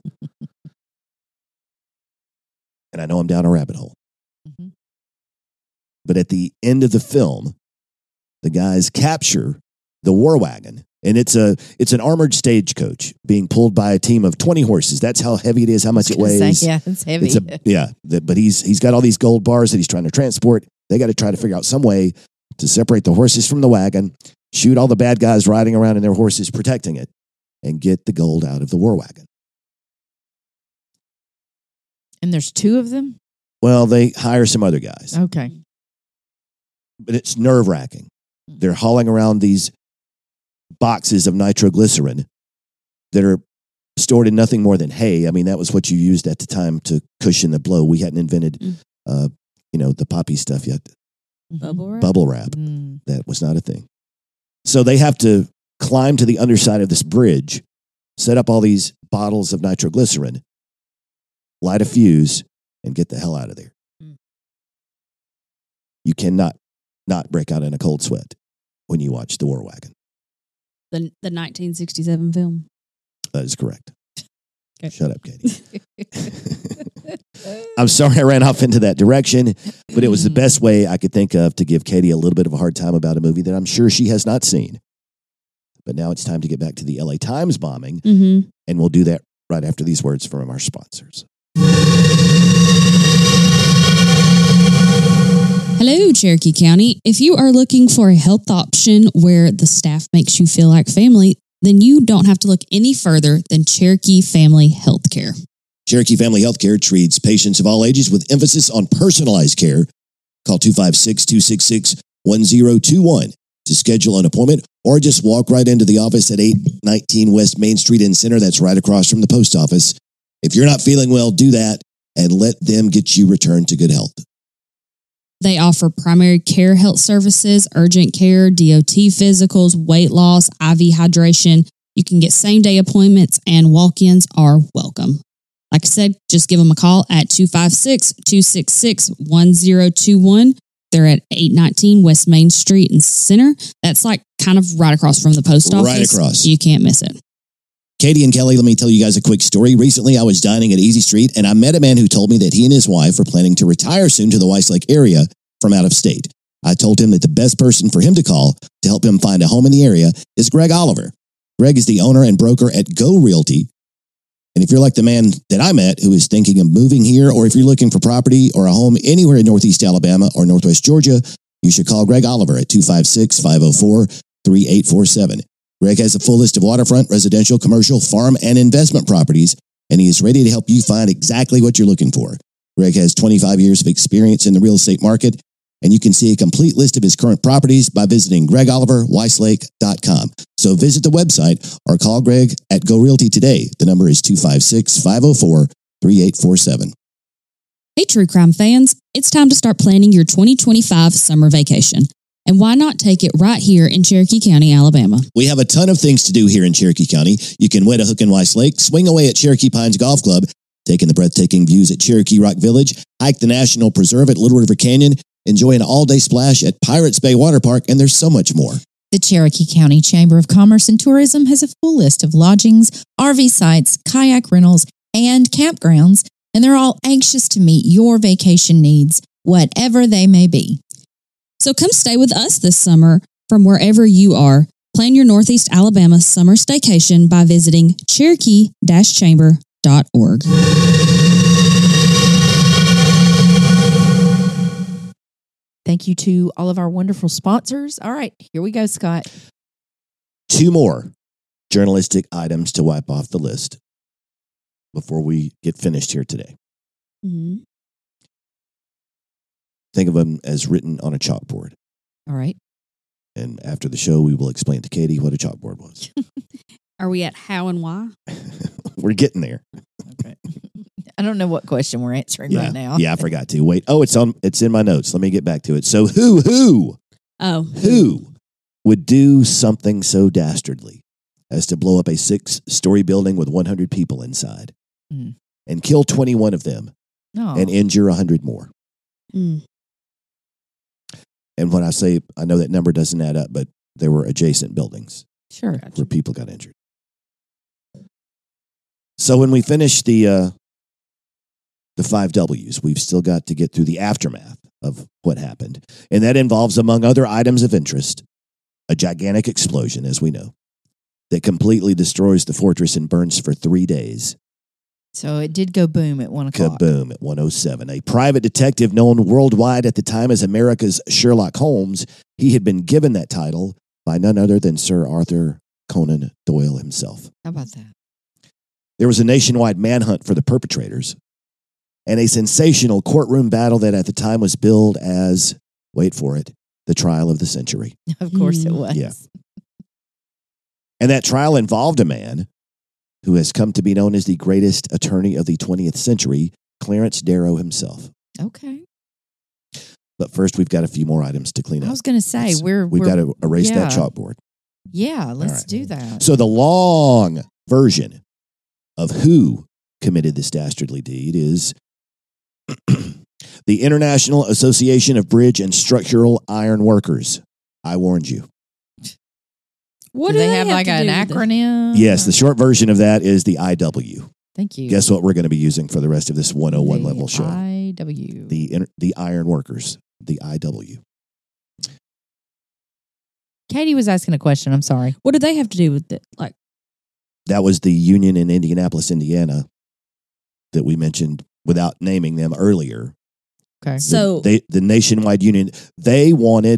[SPEAKER 2] And I know I'm down a rabbit hole.
[SPEAKER 1] Mhm.
[SPEAKER 2] But at the end of the film, the guys capture the war wagon. And it's an armored stagecoach being pulled by a team of 20 horses. That's how heavy it is, how much it
[SPEAKER 1] I was gonna
[SPEAKER 2] weighs.
[SPEAKER 1] say, yeah, it's heavy.
[SPEAKER 2] But he's got all these gold bars that he's trying to transport. They got to try to figure out some way to separate the horses from the wagon, shoot all the bad guys riding around in their horses protecting it, and get the gold out of the war wagon.
[SPEAKER 1] And there's two of them?
[SPEAKER 2] Well, they hire some other guys,
[SPEAKER 1] Okay.
[SPEAKER 2] but it's nerve-wracking. They're hauling around these boxes of nitroglycerin that are stored in nothing more than hay. I mean, that was what you used at the time to cushion the blow. We hadn't invented, the poppy stuff yet.
[SPEAKER 3] Bubble wrap.
[SPEAKER 2] Bubble wrap.
[SPEAKER 1] Mm.
[SPEAKER 2] That was not a thing. So they have to climb to the underside of this bridge, set up all these bottles of nitroglycerin, light a fuse, and get the hell out of there.
[SPEAKER 1] Mm.
[SPEAKER 2] You cannot not break out in a cold sweat when you watch The War Wagon.
[SPEAKER 3] The 1967 film.
[SPEAKER 2] That is correct.
[SPEAKER 1] Okay.
[SPEAKER 2] Shut up, Katie. I'm sorry I ran off into that direction, but it was the best way I could think of to give Katie a little bit of a hard time about a movie that I'm sure she has not seen. But now it's time to get back to the LA Times bombing,
[SPEAKER 3] Mm-hmm.
[SPEAKER 2] and we'll do that right after these words from our sponsors.
[SPEAKER 3] Hello, Cherokee County. If you are looking for a health option where the staff makes you feel like family, then you don't have to look any further than Cherokee Family Healthcare.
[SPEAKER 2] Cherokee Family Healthcare treats patients of all ages with emphasis on personalized care. Call 256-266-1021 to schedule an appointment, or just walk right into the office at 819 West Main Street in Center. That's right across from the post office. If you're not feeling well, do that and let them get you returned to good health.
[SPEAKER 3] They offer primary care health services, urgent care, DOT physicals, weight loss, IV hydration. You can get same-day appointments, and walk-ins are welcome. Like I said, just give them a call at 256-266-1021. They're at 819 West Main Street in Center. That's like kind of right across from the post office.
[SPEAKER 2] Right across.
[SPEAKER 3] You can't miss it.
[SPEAKER 2] Katie and Kelly, let me tell you guys a quick story. Recently, I was dining at Easy Street, and I met a man who told me that he and his wife are planning to retire soon to the Weiss Lake area from out of state. I told him that the best person for him to call to help him find a home in the area is Greg Oliver. Greg is the owner and broker at Go Realty. And if you're like the man that I met who is thinking of moving here, or if you're looking for property or a home anywhere in Northeast Alabama or Northwest Georgia, you should call Greg Oliver at 256-504-3847. Greg has a full list of waterfront, residential, commercial, farm, and investment properties, and he is ready to help you find exactly what you're looking for. Greg has 25 years of experience in the real estate market, And you can see a complete list of his current properties by visiting GregOliverWeisslake.com. So visit the website or call Greg at Go Realty today. The number is 256-504-3847.
[SPEAKER 3] Hey, true crime fans, it's time to start planning your 2025 summer vacation. And why not take it right here in Cherokee County, Alabama?
[SPEAKER 2] We have a ton of things to do here in Cherokee County. You can wet a hook in Weiss Lake, swing away at Cherokee Pines Golf Club, take in the breathtaking views at Cherokee Rock Village, hike the National Preserve at Little River Canyon, enjoy an all-day splash at Pirates Bay Water Park, and there's so much more.
[SPEAKER 1] The Cherokee County Chamber of Commerce and Tourism has a full list of lodgings, RV sites, kayak rentals, and campgrounds, and they're all anxious to meet your vacation needs, whatever they may be.
[SPEAKER 3] So come stay with us this summer from wherever you are. Plan your Northeast Alabama summer staycation by visiting cherokee-chamber.org.
[SPEAKER 1] Thank you to all of our wonderful sponsors. All right, here we go, Scott.
[SPEAKER 2] 2 more journalistic items to wipe off the list before we get finished here today.
[SPEAKER 3] Mm-hmm.
[SPEAKER 2] Think of them as written on a chalkboard.
[SPEAKER 1] All right.
[SPEAKER 2] And after the show, we will explain to Katie what a chalkboard was.
[SPEAKER 3] Are we at how and why?
[SPEAKER 2] We're getting there.
[SPEAKER 1] Okay. I don't know what question we're answering right now.
[SPEAKER 2] Yeah, I forgot to. Wait. Oh, it's in my notes. Let me get back to it. So who would do something so dastardly as to blow up a 6-story building with 100 people inside and kill 21 of them and injure 100 more?
[SPEAKER 3] Mm.
[SPEAKER 2] And when I say, I know that number doesn't add up, but there were adjacent buildings
[SPEAKER 1] Sure.
[SPEAKER 2] where people got injured. So when we finish the 5 W's, we've still got to get through the aftermath of what happened. And that involves, among other items of interest, a gigantic explosion, as we know, that completely destroys the fortress and burns for 3 days.
[SPEAKER 1] So it did go boom at 1 o'clock.
[SPEAKER 2] Kaboom at 1:07. A private detective known worldwide at the time as America's Sherlock Holmes, he had been given that title by none other than Sir Arthur Conan Doyle himself.
[SPEAKER 1] How about that?
[SPEAKER 2] There was a nationwide manhunt for the perpetrators and a sensational courtroom battle that at the time was billed as, wait for it, the trial of the century.
[SPEAKER 1] Of course it was.
[SPEAKER 2] Yeah. And that trial involved a man who has come to be known as the greatest attorney of the 20th century, Clarence Darrow himself.
[SPEAKER 1] Okay.
[SPEAKER 2] But first, we've got a few more items to clean up.
[SPEAKER 1] I was going to say,
[SPEAKER 2] We've got to erase that chalkboard.
[SPEAKER 1] Yeah, let's
[SPEAKER 2] right.
[SPEAKER 1] do that.
[SPEAKER 2] So the long version of who committed this dastardly deed is the International Association of Bridge and Structural Iron Workers. I warned you.
[SPEAKER 3] What
[SPEAKER 1] do they have like an acronym?
[SPEAKER 2] Yes, the short version of that is the IW.
[SPEAKER 1] Thank you.
[SPEAKER 2] Guess what we're going to be using for the rest of this 101 level show?
[SPEAKER 1] IW.
[SPEAKER 2] The Iron Workers, the IW.
[SPEAKER 1] Katie was asking a question. I'm sorry.
[SPEAKER 3] What do they have to do with it? Like,
[SPEAKER 2] that was the union in Indianapolis, Indiana, that we mentioned without naming them earlier.
[SPEAKER 1] Okay.
[SPEAKER 3] So
[SPEAKER 2] the nationwide union, they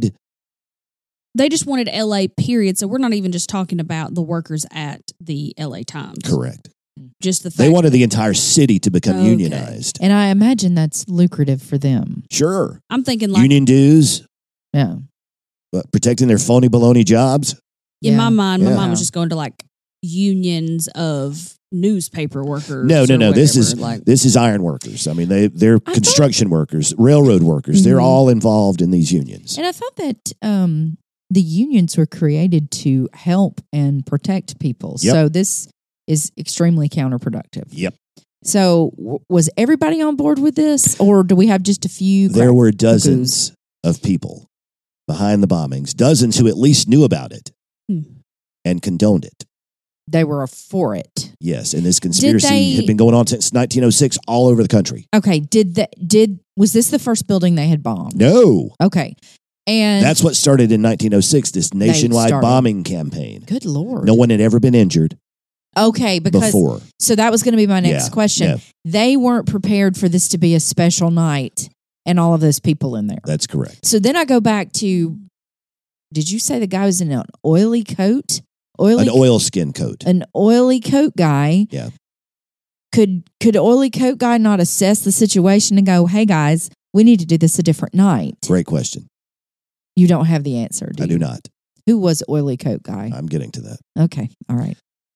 [SPEAKER 3] just wanted LA, period. So we're not even just talking about the workers at the LA Times.
[SPEAKER 2] Correct.
[SPEAKER 3] Just the fact
[SPEAKER 2] They wanted the entire city to become
[SPEAKER 3] Okay.
[SPEAKER 2] unionized.
[SPEAKER 1] And I imagine that's lucrative for them.
[SPEAKER 2] Sure.
[SPEAKER 3] I'm thinking like
[SPEAKER 2] Union dues,
[SPEAKER 1] Yeah.
[SPEAKER 2] protecting their phony baloney jobs.
[SPEAKER 3] in my mind, my
[SPEAKER 2] Yeah.
[SPEAKER 3] mind was just going to like unions of newspaper workers.
[SPEAKER 2] No.
[SPEAKER 3] or
[SPEAKER 2] This
[SPEAKER 3] whatever.
[SPEAKER 2] is
[SPEAKER 3] like
[SPEAKER 2] this is iron workers. I mean, they're construction workers, railroad workers. They're
[SPEAKER 3] Mhm.
[SPEAKER 2] all involved in these unions.
[SPEAKER 1] And I thought that the unions were created to help and protect people.
[SPEAKER 2] Yep.
[SPEAKER 1] So this is extremely counterproductive.
[SPEAKER 2] Yep.
[SPEAKER 1] So was everybody on board with this, or do we have just a few?
[SPEAKER 2] There were dozens of people behind the bombings, dozens who at least knew about it and condoned it.
[SPEAKER 1] They were for it.
[SPEAKER 2] Yes, and this conspiracy had been going on since 1906 all over the country.
[SPEAKER 1] Okay. Was this the first building they had bombed?
[SPEAKER 2] No.
[SPEAKER 1] Okay. And
[SPEAKER 2] That's what started in 1906, this nationwide
[SPEAKER 1] started.
[SPEAKER 2] bombing campaign.
[SPEAKER 1] Good Lord.
[SPEAKER 2] No one had ever been injured
[SPEAKER 1] Okay, because
[SPEAKER 2] before.
[SPEAKER 1] so that was going to be my next
[SPEAKER 2] Yeah,
[SPEAKER 1] question.
[SPEAKER 2] yeah.
[SPEAKER 1] They weren't prepared for this to be a special night and all of those people in there.
[SPEAKER 2] That's correct.
[SPEAKER 1] So then I go back to, did you say the guy was in an oily coat?
[SPEAKER 2] An oilskin coat.
[SPEAKER 1] An oily coat guy.
[SPEAKER 2] Yeah.
[SPEAKER 1] Could oily coat guy not assess the situation and go, hey guys, We need to do this a different night.
[SPEAKER 2] Great question.
[SPEAKER 1] You don't have the answer, do
[SPEAKER 2] I
[SPEAKER 1] you?
[SPEAKER 2] do not.
[SPEAKER 1] Who was the oily coat guy?
[SPEAKER 2] I'm getting to that.
[SPEAKER 1] Okay. All right.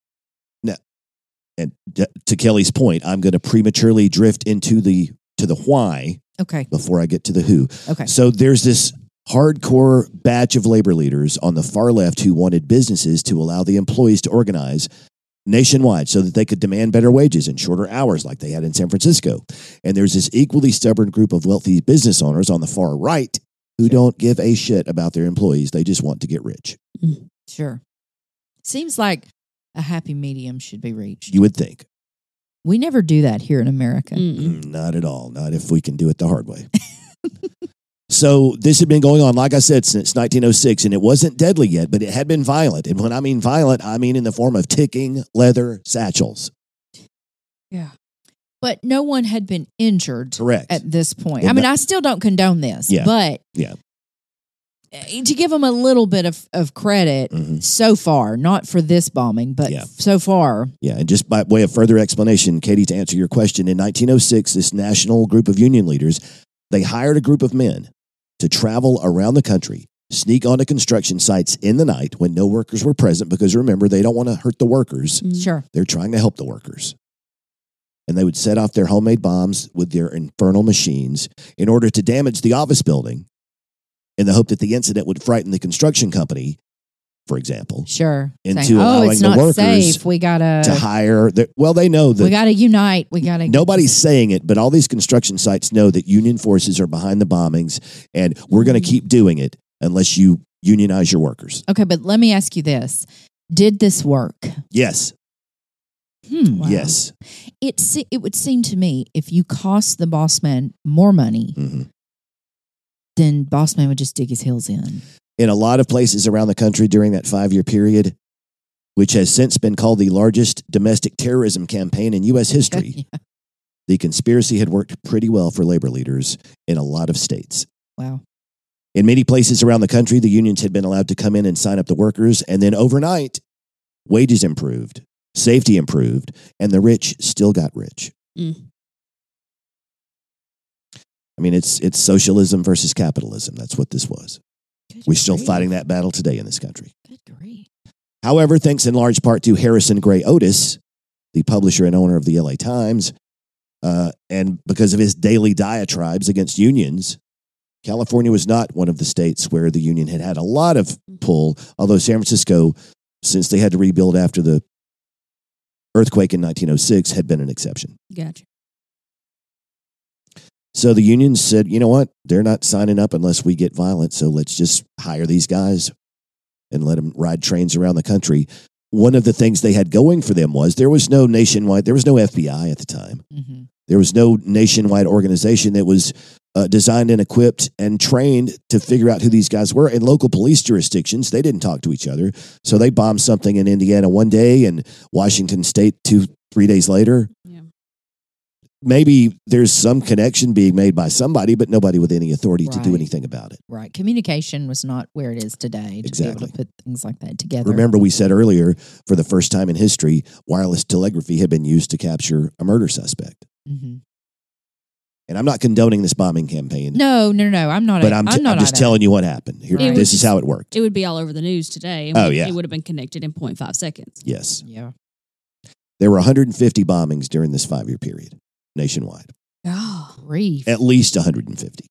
[SPEAKER 2] And to Kelly's point, I'm going to prematurely drift into the why
[SPEAKER 1] Okay.
[SPEAKER 2] before I get to the who.
[SPEAKER 1] Okay.
[SPEAKER 2] So there's this hardcore batch of labor leaders on the far left who wanted businesses to allow the employees to organize nationwide so that they could demand better wages and shorter hours like they had in San Francisco. And there's this equally stubborn group of wealthy business owners on the far right who don't give a shit about their employees. They just want to get rich.
[SPEAKER 1] Sure. Seems like a happy medium should be reached.
[SPEAKER 2] You would think.
[SPEAKER 1] We never do that here in America.
[SPEAKER 2] Not at all. Not if we can do it the hard way. So this had been going on, like I said, since 1906, and it wasn't deadly yet, but it had been violent. And when I mean violent, I mean in the form of ticking leather satchels.
[SPEAKER 1] Yeah. But no one had been injured
[SPEAKER 2] Correct.
[SPEAKER 1] at this point.
[SPEAKER 2] And
[SPEAKER 1] I mean,
[SPEAKER 2] that-
[SPEAKER 1] I still don't condone this,
[SPEAKER 2] Yeah.
[SPEAKER 1] but
[SPEAKER 2] Yeah.
[SPEAKER 1] To give them a little bit of credit
[SPEAKER 2] Mhm.
[SPEAKER 1] so far, not for this bombing, but
[SPEAKER 2] Yeah.
[SPEAKER 1] so far.
[SPEAKER 2] Yeah, and just by way of further explanation, Katie, to answer your question, in 1906, this national group of union leaders, they hired a group of men to travel around the country, sneak onto construction sites in the night when no workers were present, because remember, they don't want to hurt the workers.
[SPEAKER 1] Sure.
[SPEAKER 2] They're trying to help the workers. And they would set off their homemade bombs with their infernal machines in order to damage the office building in the hope that the incident would frighten the construction company, for example,
[SPEAKER 1] Sure.
[SPEAKER 2] Into
[SPEAKER 1] Saying,
[SPEAKER 2] allowing
[SPEAKER 1] it's
[SPEAKER 2] the
[SPEAKER 1] not
[SPEAKER 2] workers
[SPEAKER 1] safe. We
[SPEAKER 2] to
[SPEAKER 1] gotta
[SPEAKER 2] hire. Well, they know that
[SPEAKER 1] we gotta unite. We gotta
[SPEAKER 2] nobody's saying it, but all these construction sites know that union forces are behind the bombings, and we're going to keep doing it unless you unionize your workers.
[SPEAKER 1] Okay, but let me ask you this. Did this work?
[SPEAKER 2] Yes.
[SPEAKER 1] Wow.
[SPEAKER 2] Yes.
[SPEAKER 1] It would seem to me if you cost the boss man more money,
[SPEAKER 2] hmm
[SPEAKER 1] then boss man would just dig his heels in.
[SPEAKER 2] In a lot of places around the country during that 5-year period, which has since been called the largest domestic terrorism campaign in U.S. history,
[SPEAKER 1] Yeah.
[SPEAKER 2] the conspiracy had worked pretty well for labor leaders in a lot of states.
[SPEAKER 1] Wow.
[SPEAKER 2] In many places around the country, the unions had been allowed to come in and sign up the workers, and then overnight, wages improved, safety improved, and the rich still got rich.
[SPEAKER 3] Mm.
[SPEAKER 2] I mean, it's socialism versus capitalism. That's what this was. We're still fighting that battle today in this country.
[SPEAKER 1] Good grief.
[SPEAKER 2] However, thanks in large part to Harrison Gray Otis, the publisher and owner of the LA Times, and because of his daily diatribes against unions, California was not one of the states where the union had had a lot of pull, although San Francisco, since they had to rebuild after the earthquake in 1906, had been an exception.
[SPEAKER 3] Gotcha.
[SPEAKER 2] So the unions said, you know what? They're not signing up unless we get violent, so let's just hire these guys and let them ride trains around the country. One of the things they had going for them was there was no nationwide, there was no FBI at the time.
[SPEAKER 1] Mm-hmm.
[SPEAKER 2] There was no nationwide organization that was designed and equipped and trained to figure out who these guys were. In local police jurisdictions, they didn't talk to each other. So they bombed something in Indiana one day and Washington State 2-3 days later.
[SPEAKER 3] Yeah.
[SPEAKER 2] Maybe there's some connection being made by somebody, but nobody with any authority to do
[SPEAKER 1] Right.
[SPEAKER 2] anything about it.
[SPEAKER 1] Right. Communication was not where it is today to be able
[SPEAKER 2] Exactly.
[SPEAKER 1] to put things like that together.
[SPEAKER 2] Remember, we said earlier, for the first time in history, wireless telegraphy had been used to capture a murder suspect.
[SPEAKER 1] Mm-hmm.
[SPEAKER 2] And I'm not condoning this bombing campaign,
[SPEAKER 1] No. I'm not.
[SPEAKER 2] but I'm
[SPEAKER 1] not
[SPEAKER 2] just telling you what happened. Here,
[SPEAKER 1] Right.
[SPEAKER 2] This is how it worked.
[SPEAKER 3] It would be all over the news today. And
[SPEAKER 2] Oh, yeah.
[SPEAKER 3] It would have been connected in 0.5 seconds.
[SPEAKER 2] Yes.
[SPEAKER 1] Yeah.
[SPEAKER 2] There were 150 bombings during this 5-year period nationwide,
[SPEAKER 3] Oh.
[SPEAKER 1] Grief.
[SPEAKER 2] at least 150.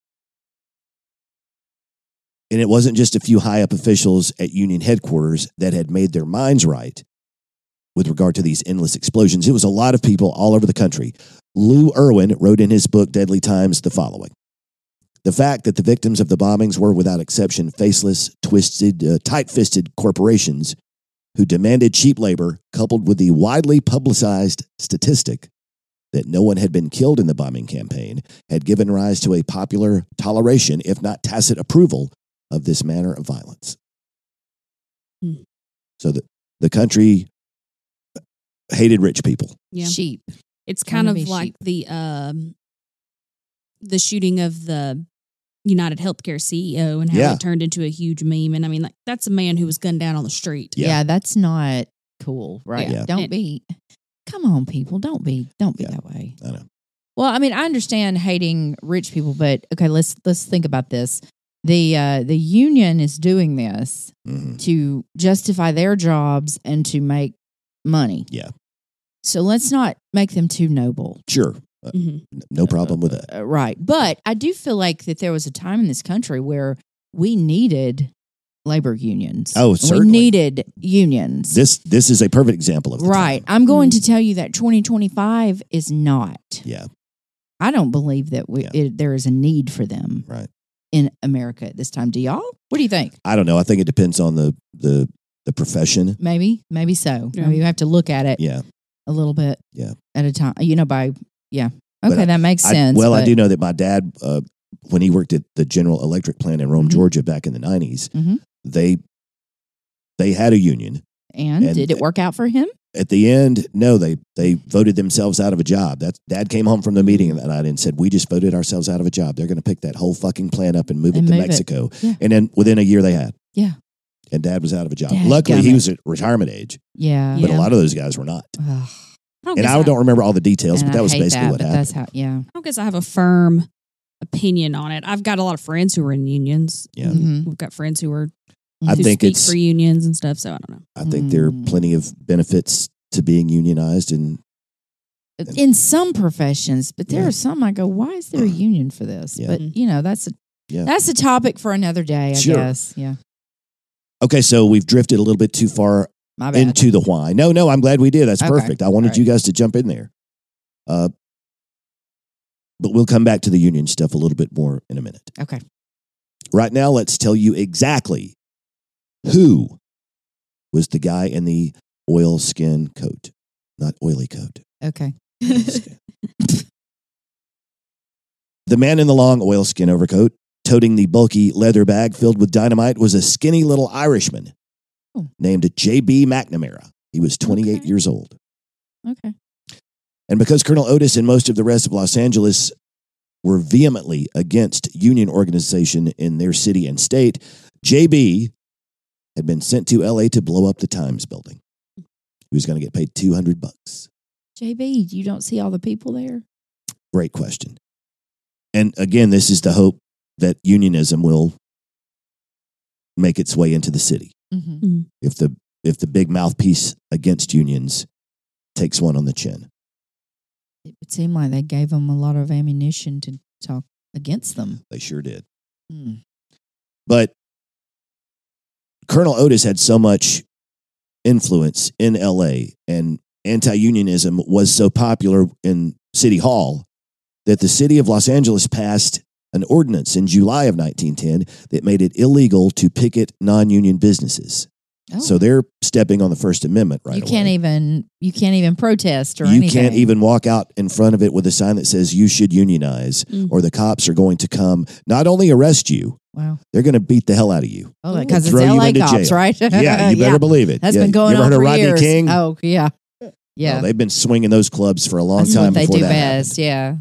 [SPEAKER 2] And it wasn't just a few high up officials at union headquarters that had made their minds right with regard to these endless explosions. It was a lot of people all over the country. Lou Irwin wrote in his book, Deadly Times, the following. The fact that the victims of the bombings were, without exception, faceless, twisted, tight-fisted corporations who demanded cheap labor, coupled with the widely publicized statistic that no one had been killed in the bombing campaign, had given rise to a popular toleration, if not tacit approval, of this manner of violence.
[SPEAKER 3] Hmm.
[SPEAKER 2] So the country hated rich people.
[SPEAKER 3] Yeah.
[SPEAKER 1] Sheep.
[SPEAKER 3] It's kind
[SPEAKER 1] Wanna
[SPEAKER 3] of
[SPEAKER 1] be
[SPEAKER 3] like the shooting of the United Healthcare CEO and how
[SPEAKER 2] Yeah.
[SPEAKER 3] it turned into a huge meme. And I mean, like, that's a man who was gunned down on the street.
[SPEAKER 2] Yeah.
[SPEAKER 1] Yeah. That's not cool. Right.
[SPEAKER 3] Yeah.
[SPEAKER 2] Yeah.
[SPEAKER 1] Don't be. Come on, people. Don't be
[SPEAKER 2] Yeah.
[SPEAKER 1] that way.
[SPEAKER 2] I know.
[SPEAKER 1] Well, I mean, I understand hating rich people, but okay, let's think about this. The union is doing this
[SPEAKER 2] Mhm.
[SPEAKER 1] to justify their jobs and to make money.
[SPEAKER 2] Yeah.
[SPEAKER 1] So let's not make them too noble.
[SPEAKER 2] Sure.
[SPEAKER 3] Mhm.
[SPEAKER 2] No problem with that.
[SPEAKER 1] Right. But I do feel like that there was a time in this country where we needed labor unions.
[SPEAKER 2] Oh,
[SPEAKER 1] We
[SPEAKER 2] certainly.
[SPEAKER 1] needed unions.
[SPEAKER 2] This is a perfect example of the
[SPEAKER 1] Right.
[SPEAKER 2] time.
[SPEAKER 1] I'm going to tell you that 2025 is not.
[SPEAKER 2] Yeah.
[SPEAKER 1] I don't believe that there is a need for them
[SPEAKER 2] Right.
[SPEAKER 1] in America at this time. Do y'all? What do you think?
[SPEAKER 2] I don't know. I think it depends on the profession.
[SPEAKER 1] Maybe so.
[SPEAKER 3] Yeah.
[SPEAKER 1] Maybe you have to look at it
[SPEAKER 2] Yeah.
[SPEAKER 1] a little bit
[SPEAKER 2] Yeah.
[SPEAKER 1] at a time. Okay,
[SPEAKER 2] But
[SPEAKER 1] that makes
[SPEAKER 2] I
[SPEAKER 1] sense.
[SPEAKER 2] I
[SPEAKER 1] but-
[SPEAKER 2] do know that my dad, when he worked at the General Electric plant in Rome,
[SPEAKER 1] Mhm.
[SPEAKER 2] Georgia, back in the 90s,
[SPEAKER 1] Mhm.
[SPEAKER 2] they had a union.
[SPEAKER 1] And did it work out for him?
[SPEAKER 2] At the end, no, they voted themselves out of a job. Dad came home from the meeting that night and said, "We just voted ourselves out of a job. They're going to pick that whole fucking plant up and move it
[SPEAKER 1] And
[SPEAKER 2] to
[SPEAKER 1] move it.
[SPEAKER 2] Mexico."
[SPEAKER 1] Yeah.
[SPEAKER 2] And then within a year, they had.
[SPEAKER 1] Yeah.
[SPEAKER 2] And Dad was out of a job.
[SPEAKER 1] Dadgummit.
[SPEAKER 2] Luckily, he was at retirement age,
[SPEAKER 1] Yeah.
[SPEAKER 2] but
[SPEAKER 3] Yeah.
[SPEAKER 2] a lot of those guys were not.
[SPEAKER 1] Ugh.
[SPEAKER 2] And I don't remember all the details,
[SPEAKER 1] And
[SPEAKER 2] but that
[SPEAKER 1] I
[SPEAKER 2] was
[SPEAKER 1] hate
[SPEAKER 2] basically
[SPEAKER 1] that,
[SPEAKER 2] what
[SPEAKER 1] but
[SPEAKER 2] happened.
[SPEAKER 1] That's how. Yeah.
[SPEAKER 3] I don't guess I have a firm opinion on it. I've got a lot of friends who are in unions.
[SPEAKER 2] Yeah.
[SPEAKER 1] Mhm.
[SPEAKER 3] We've got friends who are
[SPEAKER 2] I
[SPEAKER 3] who
[SPEAKER 2] think
[SPEAKER 3] speak
[SPEAKER 2] it's.
[SPEAKER 3] for unions and stuff. So I don't know.
[SPEAKER 2] I think there are plenty of benefits to being unionized, and
[SPEAKER 1] In some professions, but there
[SPEAKER 2] Yeah.
[SPEAKER 1] are some I go, why is there a union for this?
[SPEAKER 2] Yeah.
[SPEAKER 1] But that's
[SPEAKER 2] Yeah.
[SPEAKER 1] that's a topic for another day, I
[SPEAKER 2] Sure.
[SPEAKER 1] guess. Yeah.
[SPEAKER 2] okay, so we've drifted a little bit too far
[SPEAKER 1] My bad.
[SPEAKER 2] into the why. No, I'm glad we did. That's
[SPEAKER 1] Okay.
[SPEAKER 2] perfect. I wanted
[SPEAKER 1] All right.
[SPEAKER 2] you guys to jump in there. But we'll come back to the union stuff a little bit more in a minute.
[SPEAKER 1] Okay.
[SPEAKER 2] Right now, let's tell you exactly who was the guy in the oilskin coat, not oily coat.
[SPEAKER 1] Okay.
[SPEAKER 2] The man in the long oilskin overcoat, toting the bulky leather bag filled with dynamite, was a skinny little Irishman
[SPEAKER 1] Oh.
[SPEAKER 2] named J.B. McNamara. He was 28
[SPEAKER 1] Okay.
[SPEAKER 2] years old.
[SPEAKER 1] Okay.
[SPEAKER 2] And because Colonel Otis and most of the rest of Los Angeles were vehemently against union organization in their city and state, J.B. had been sent to L.A. to blow up the Times building. He was going to get paid $200.
[SPEAKER 1] JB, you don't see all the people there?
[SPEAKER 2] Great question. And again, this is the hope that unionism will make its way into the city.
[SPEAKER 1] Mm-hmm.
[SPEAKER 2] If the big mouthpiece against unions takes one on the chin.
[SPEAKER 1] It would seem like they gave them a lot of ammunition to talk against them.
[SPEAKER 2] They sure did.
[SPEAKER 1] Hmm.
[SPEAKER 2] But Colonel Otis had so much influence in LA, and anti-unionism was so popular in City Hall that the city of Los Angeles passed an ordinance in July of 1910 that made it illegal to picket non-union businesses.
[SPEAKER 1] Oh.
[SPEAKER 2] So they're stepping on the First Amendment right
[SPEAKER 1] you
[SPEAKER 2] away.
[SPEAKER 1] can't even protest or
[SPEAKER 2] You
[SPEAKER 1] anything.
[SPEAKER 2] can't even walk out in front of it with a sign that says you should unionize,
[SPEAKER 3] Mm.
[SPEAKER 2] or the cops are going to come not only arrest you,
[SPEAKER 1] Wow.
[SPEAKER 2] they're going to beat the hell out of you.
[SPEAKER 1] Oh, because it's
[SPEAKER 2] Throw you
[SPEAKER 1] LA
[SPEAKER 2] into
[SPEAKER 1] cops,
[SPEAKER 2] jail.
[SPEAKER 1] right?
[SPEAKER 2] Yeah, you better believe it.
[SPEAKER 1] That's
[SPEAKER 2] Yeah,
[SPEAKER 1] been going
[SPEAKER 2] you ever
[SPEAKER 1] on
[SPEAKER 2] heard
[SPEAKER 1] for
[SPEAKER 2] of Rodney
[SPEAKER 1] years.
[SPEAKER 2] King?
[SPEAKER 1] Oh, yeah. Yeah.
[SPEAKER 2] Oh, they've been swinging those clubs for a long
[SPEAKER 1] That's
[SPEAKER 2] time
[SPEAKER 1] what they
[SPEAKER 2] before
[SPEAKER 1] do
[SPEAKER 2] that
[SPEAKER 1] best.
[SPEAKER 2] happened.
[SPEAKER 1] Yeah.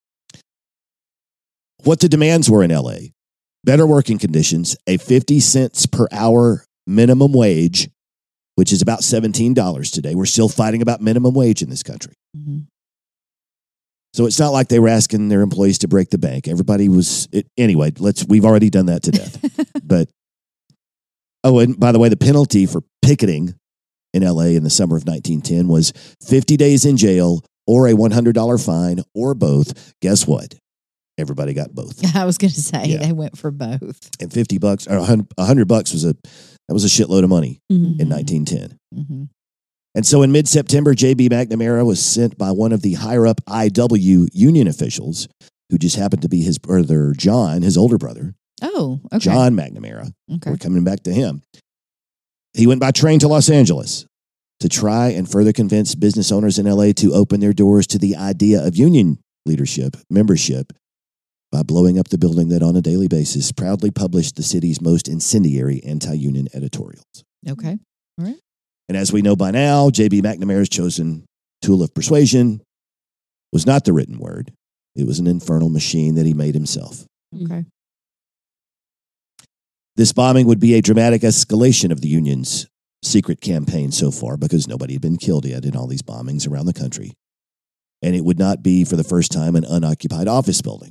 [SPEAKER 2] What the demands were in LA: better working conditions, a 50 cents per hour minimum wage, which is about $17 today. We're still fighting about minimum wage in this country.
[SPEAKER 1] Mm-hmm.
[SPEAKER 2] So it's not like they were asking their employees to break the bank. Everybody was anyway. We've already done that to death. But and by the way, the penalty for picketing in LA in the summer of 1910 was 50 days in jail or a $100 fine or both. Guess what? Everybody got both.
[SPEAKER 1] I was going to say
[SPEAKER 2] Yeah.
[SPEAKER 1] they went for both.
[SPEAKER 2] And $50 or $100 was a shitload of money
[SPEAKER 3] Mhm.
[SPEAKER 2] in 1910.
[SPEAKER 1] Mm-hmm.
[SPEAKER 2] And so in mid-September, J.B. McNamara was sent by one of the higher-up IW union officials, who just happened to be his brother, John, his older brother,
[SPEAKER 1] Oh, okay.
[SPEAKER 2] John McNamara.
[SPEAKER 1] Okay.
[SPEAKER 2] We're coming back to him. He went by train to Los Angeles to try and further convince business owners in L.A. to open their doors to the idea of union membership, by blowing up the building that on a daily basis proudly published the city's most incendiary anti-union editorials.
[SPEAKER 1] Okay.
[SPEAKER 2] And as we know by now, J.B. McNamara's chosen tool of persuasion was not the written word. It was an infernal machine that he made himself.
[SPEAKER 1] Okay.
[SPEAKER 2] This bombing would be a dramatic escalation of the union's secret campaign so far, because nobody had been killed yet in all these bombings around the country. And it would not be, for the first time, an unoccupied office building.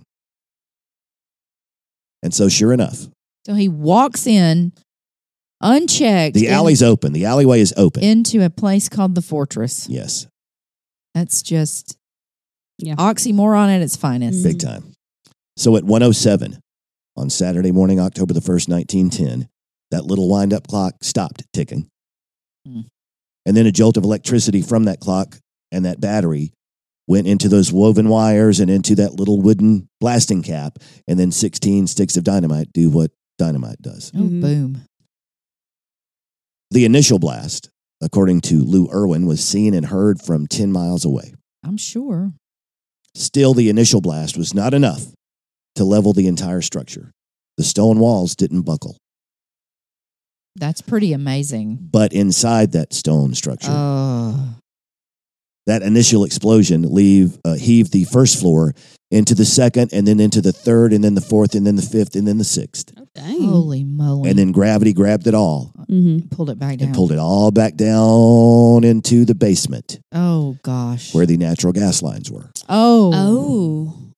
[SPEAKER 2] And so, sure enough,
[SPEAKER 1] So he walks in unchecked.
[SPEAKER 2] the alley's open. The alleyway is open.
[SPEAKER 1] into a place called the Fortress.
[SPEAKER 2] Yes,
[SPEAKER 1] That's just
[SPEAKER 3] Yeah.
[SPEAKER 1] oxymoron at its finest.
[SPEAKER 2] big time. So at 1:07 on Saturday morning, October the 1st, 1910, that little wind-up clock stopped ticking.
[SPEAKER 1] Hmm.
[SPEAKER 2] And then a jolt of electricity from that clock and that battery went into those woven wires and into that little wooden blasting cap. And then 16 sticks of dynamite do what dynamite does.
[SPEAKER 1] Oh,
[SPEAKER 3] Mhm.
[SPEAKER 1] boom.
[SPEAKER 2] The initial blast, according to Lou Irwin, was seen and heard from 10 miles away.
[SPEAKER 1] I'm sure.
[SPEAKER 2] Still, the initial blast was not enough to level the entire structure. The stone walls didn't buckle.
[SPEAKER 1] That's pretty amazing.
[SPEAKER 2] But inside that stone structure,
[SPEAKER 1] Oh,
[SPEAKER 2] that initial explosion heaved the first floor into the second, and then into the third, and then the fourth, and then the fifth, and then the sixth.
[SPEAKER 3] Oh, dang.
[SPEAKER 1] holy moly.
[SPEAKER 2] And then gravity grabbed it all
[SPEAKER 3] Mm-hmm.
[SPEAKER 1] pulled it back down.
[SPEAKER 2] and pulled it all back down into the basement
[SPEAKER 1] Oh, gosh.
[SPEAKER 2] where the natural gas lines were,
[SPEAKER 1] Oh.
[SPEAKER 3] Oh.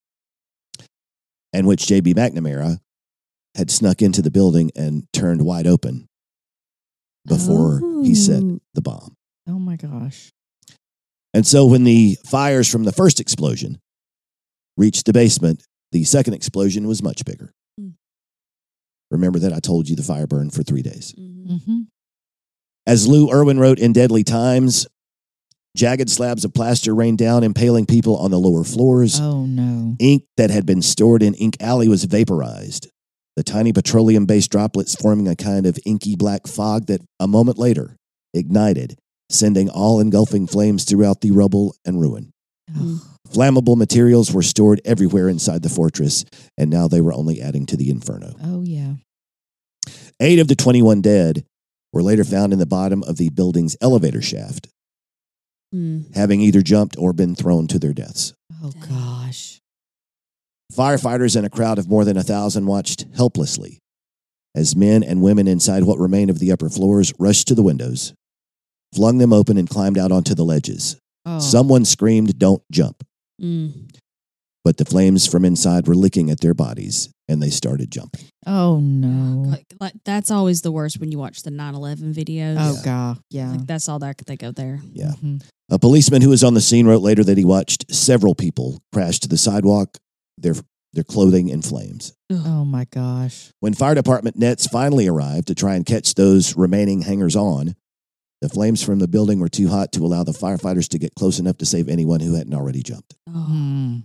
[SPEAKER 2] and which J.B. McNamara had snuck into the building and turned wide open before he set
[SPEAKER 3] Oh.
[SPEAKER 2] the bomb.
[SPEAKER 1] Oh, my gosh.
[SPEAKER 2] And so when the fires from the first explosion reached the basement, the second explosion was much bigger.
[SPEAKER 3] Hmm.
[SPEAKER 2] Remember that I told you the fire burned for 3 days.
[SPEAKER 3] Mhm.
[SPEAKER 1] Mm-hmm.
[SPEAKER 2] As Lou Irwin wrote in Deadly Times, jagged slabs of plaster rained down, impaling people on the lower floors.
[SPEAKER 1] Oh, no.
[SPEAKER 2] Ink that had been stored in Ink Alley was vaporized, the tiny petroleum-based droplets forming a kind of inky black fog that a moment later ignited, sending all-engulfing flames throughout the rubble and ruin.
[SPEAKER 1] Oh,
[SPEAKER 2] Flammable materials were stored everywhere inside the fortress, and now they were only adding to the inferno.
[SPEAKER 1] oh, yeah.
[SPEAKER 2] 8 of the 21 dead were later found in the bottom of the building's elevator shaft,
[SPEAKER 3] Mm.
[SPEAKER 2] having either jumped or been thrown to their deaths.
[SPEAKER 1] Oh,
[SPEAKER 3] Dang.
[SPEAKER 1] gosh.
[SPEAKER 2] Firefighters and a crowd of more than 1,000 watched helplessly as men and women inside what remained of the upper floors rushed to the windows, flung them open, and climbed out onto the ledges.
[SPEAKER 1] Oh.
[SPEAKER 2] Someone screamed, "Don't jump."
[SPEAKER 3] Mm.
[SPEAKER 2] But the flames from inside were licking at their bodies, and they started jumping.
[SPEAKER 1] Oh, no.
[SPEAKER 3] Like, that's always the worst when you watch the 9/11 videos.
[SPEAKER 1] Oh, God. Yeah.
[SPEAKER 3] Like, that's all that they go there.
[SPEAKER 2] Yeah.
[SPEAKER 1] Mhm.
[SPEAKER 2] A policeman who was on the scene wrote later that he watched several people crash to the sidewalk, their clothing in flames.
[SPEAKER 1] Oh, my gosh.
[SPEAKER 2] When fire department nets finally arrived to try and catch those remaining hangers-on, the flames from the building were too hot to allow the firefighters to get close enough to save anyone who hadn't already jumped.
[SPEAKER 3] Oh.
[SPEAKER 1] Hmm.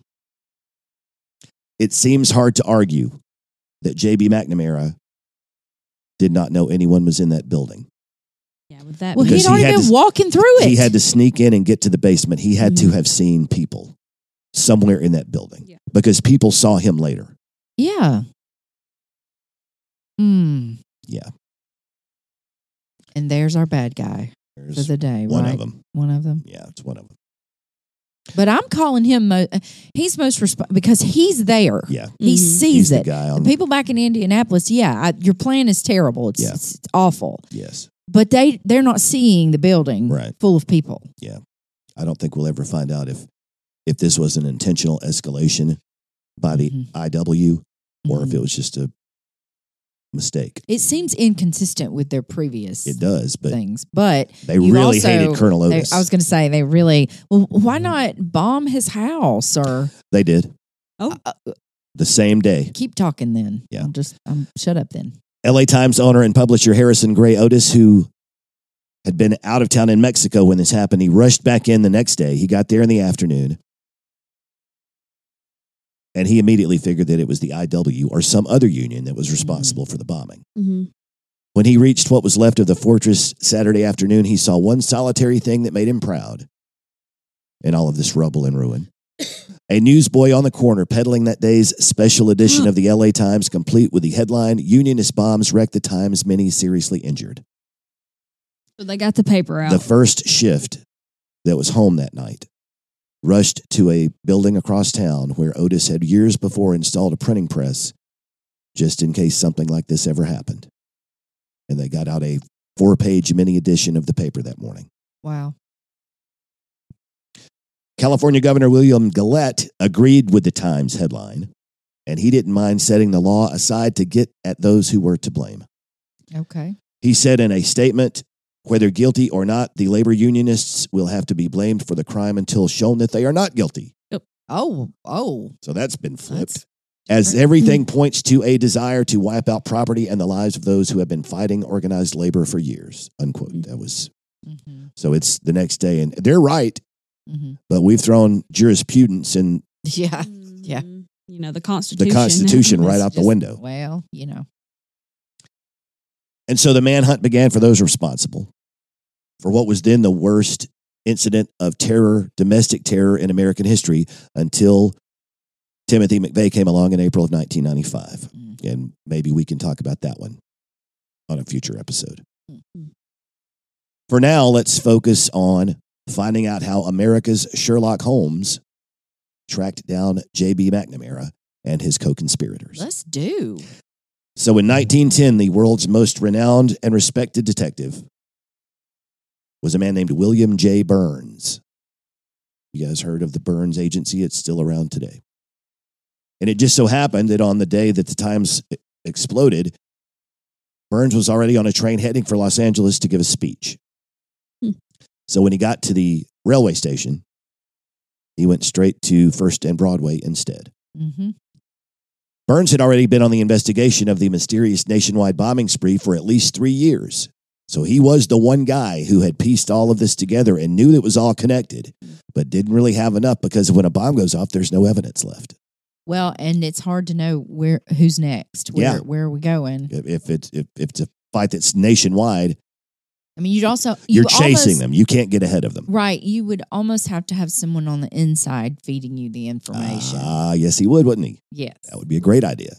[SPEAKER 2] It seems hard to argue that J.B. McNamara did not know anyone was in that building.
[SPEAKER 3] Yeah, with that.
[SPEAKER 1] Well,
[SPEAKER 2] Because
[SPEAKER 1] he'd
[SPEAKER 2] he
[SPEAKER 1] already
[SPEAKER 2] had
[SPEAKER 1] been
[SPEAKER 2] to-
[SPEAKER 1] walking through it.
[SPEAKER 2] He had to sneak in and get to the basement. He had to
[SPEAKER 3] Mhm.
[SPEAKER 2] have seen people somewhere in that building
[SPEAKER 3] Yeah.
[SPEAKER 2] because people saw him later.
[SPEAKER 1] Yeah. Hmm.
[SPEAKER 2] Yeah.
[SPEAKER 1] And there's our bad guy for
[SPEAKER 2] There's
[SPEAKER 1] the day,
[SPEAKER 2] one
[SPEAKER 1] right?
[SPEAKER 2] of them.
[SPEAKER 1] One of them.
[SPEAKER 2] Yeah, it's one of them.
[SPEAKER 1] But I'm calling him, he's most because he's there.
[SPEAKER 2] Yeah.
[SPEAKER 1] He
[SPEAKER 3] Mhm.
[SPEAKER 1] sees
[SPEAKER 2] He's the
[SPEAKER 1] it.
[SPEAKER 2] guy
[SPEAKER 1] The
[SPEAKER 2] on.
[SPEAKER 1] people back in Indianapolis, your plan is terrible. It's,
[SPEAKER 2] Yeah.
[SPEAKER 1] it's awful.
[SPEAKER 2] Yes.
[SPEAKER 1] But they're not seeing the building
[SPEAKER 2] Right.
[SPEAKER 1] full of people.
[SPEAKER 2] I don't think we'll ever find out if this was an intentional escalation by the
[SPEAKER 1] Mhm.
[SPEAKER 2] IW or if
[SPEAKER 1] Mhm.
[SPEAKER 2] it was just a mistake.
[SPEAKER 1] It seems inconsistent with their previous
[SPEAKER 2] It does, but
[SPEAKER 1] things. But
[SPEAKER 2] they
[SPEAKER 1] you've
[SPEAKER 2] really
[SPEAKER 1] also-
[SPEAKER 2] hated Colonel Otis.
[SPEAKER 1] I was going to say, they really, well, why not bomb his house or
[SPEAKER 2] They did
[SPEAKER 3] Oh.
[SPEAKER 2] the same day.
[SPEAKER 1] keep talking then?
[SPEAKER 2] Yeah.
[SPEAKER 1] I'm shut up then.
[SPEAKER 2] LA Times owner and publisher Harrison Gray Otis, who had been out of town in Mexico when this happened, he rushed back in the next day. He got there in the afternoon. And he immediately figured that it was the IW or some other union that was responsible for the bombing.
[SPEAKER 3] Mm-hmm.
[SPEAKER 2] When he reached what was left of the fortress Saturday afternoon, he saw one solitary thing that made him proud in all of this rubble and ruin. A newsboy on the corner peddling that day's special edition of the LA Times, complete with the headline, "Unionist Bombs Wreck the Times, Many Seriously Injured."
[SPEAKER 3] So they got the paper out.
[SPEAKER 2] The first shift that was home that night rushed to a building across town where Otis had years before installed a printing press just in case something like this ever happened. And they got out a 4-page mini edition of the paper that morning.
[SPEAKER 1] Wow.
[SPEAKER 2] California Governor William Gillette agreed with the Times headline, and he didn't mind setting the law aside to get at those who were to blame.
[SPEAKER 1] Okay.
[SPEAKER 2] He said in a statement, whether guilty or not, the labor unionists will have to be blamed for the crime until shown that they are not guilty.
[SPEAKER 1] Oh.
[SPEAKER 2] So that's been flipped.
[SPEAKER 1] That's
[SPEAKER 2] As
[SPEAKER 1] different.
[SPEAKER 2] everything points to a desire to wipe out property and the lives of those who have been fighting organized labor for years, unquote. That was, so it's the next day. And they're right, but we've thrown jurisprudence and
[SPEAKER 1] Yeah.
[SPEAKER 3] You know, the Constitution.
[SPEAKER 2] the Constitution right
[SPEAKER 1] It's
[SPEAKER 2] out the
[SPEAKER 1] just-
[SPEAKER 2] window.
[SPEAKER 1] Well,
[SPEAKER 2] And so the manhunt began for those responsible for what was then the worst incident of terror, domestic terror in American history until Timothy McVeigh came along in April of 1995. And maybe we can talk about that one on a future episode. For now, let's focus on finding out how America's Sherlock Holmes tracked down J.B. McNamara and his co-conspirators.
[SPEAKER 1] let's do.
[SPEAKER 2] So in 1910, the world's most renowned and respected detective was a man named William J. Burns. You guys heard of the Burns Agency? It's still around today. And it just so happened that on the day that the Times exploded, Burns was already on a train heading for Los Angeles to give a speech. So when he got to the railway station, he went straight to First and Broadway instead. Burns had already been on the investigation of the mysterious nationwide bombing spree for at least 3 years. So he was the one guy who had pieced all of this together and knew it was all connected, but didn't really have enough because when a bomb goes off, there's no evidence left.
[SPEAKER 1] Well, and it's hard to know who's next. Where are we going?
[SPEAKER 2] If it's a fight that's nationwide,
[SPEAKER 1] I mean,
[SPEAKER 2] you're chasing them. You can't get ahead of them.
[SPEAKER 1] Right. You would almost have to have someone on the inside feeding you the information.
[SPEAKER 2] Yes, he would, wouldn't he?
[SPEAKER 1] Yes.
[SPEAKER 2] That would be a great idea.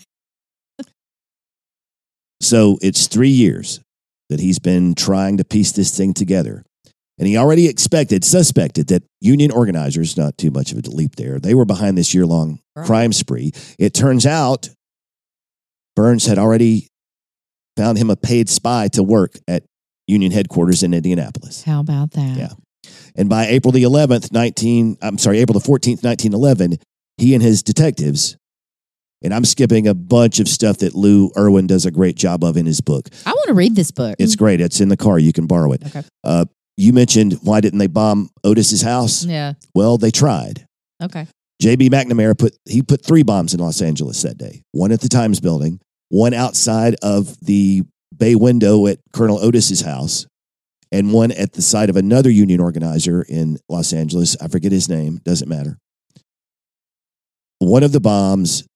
[SPEAKER 2] So it's 3 years that he's been trying to piece this thing together. And he already suspected that union organizers, not too much of a leap there, they were behind this year-long crime spree. It turns out Burns had already found him a paid spy to work at union headquarters in Indianapolis.
[SPEAKER 1] How about that?
[SPEAKER 2] Yeah. And by April the 14th, 1911, he and his detectives, and I'm skipping a bunch of stuff that Lou Irwin does a great job of in his book.
[SPEAKER 1] I want to read this book.
[SPEAKER 2] It's great. It's in the car. You can borrow it.
[SPEAKER 1] Okay.
[SPEAKER 2] You mentioned, why didn't they bomb Otis's house?
[SPEAKER 1] Yeah.
[SPEAKER 2] Well, they tried.
[SPEAKER 1] Okay.
[SPEAKER 2] J.B. McNamara put 3 bombs in Los Angeles that day. One at the Times building, one outside of the bay window at Colonel Otis's house, and one at the site of another union organizer in Los Angeles. I forget his name. Doesn't matter. Both of the bombs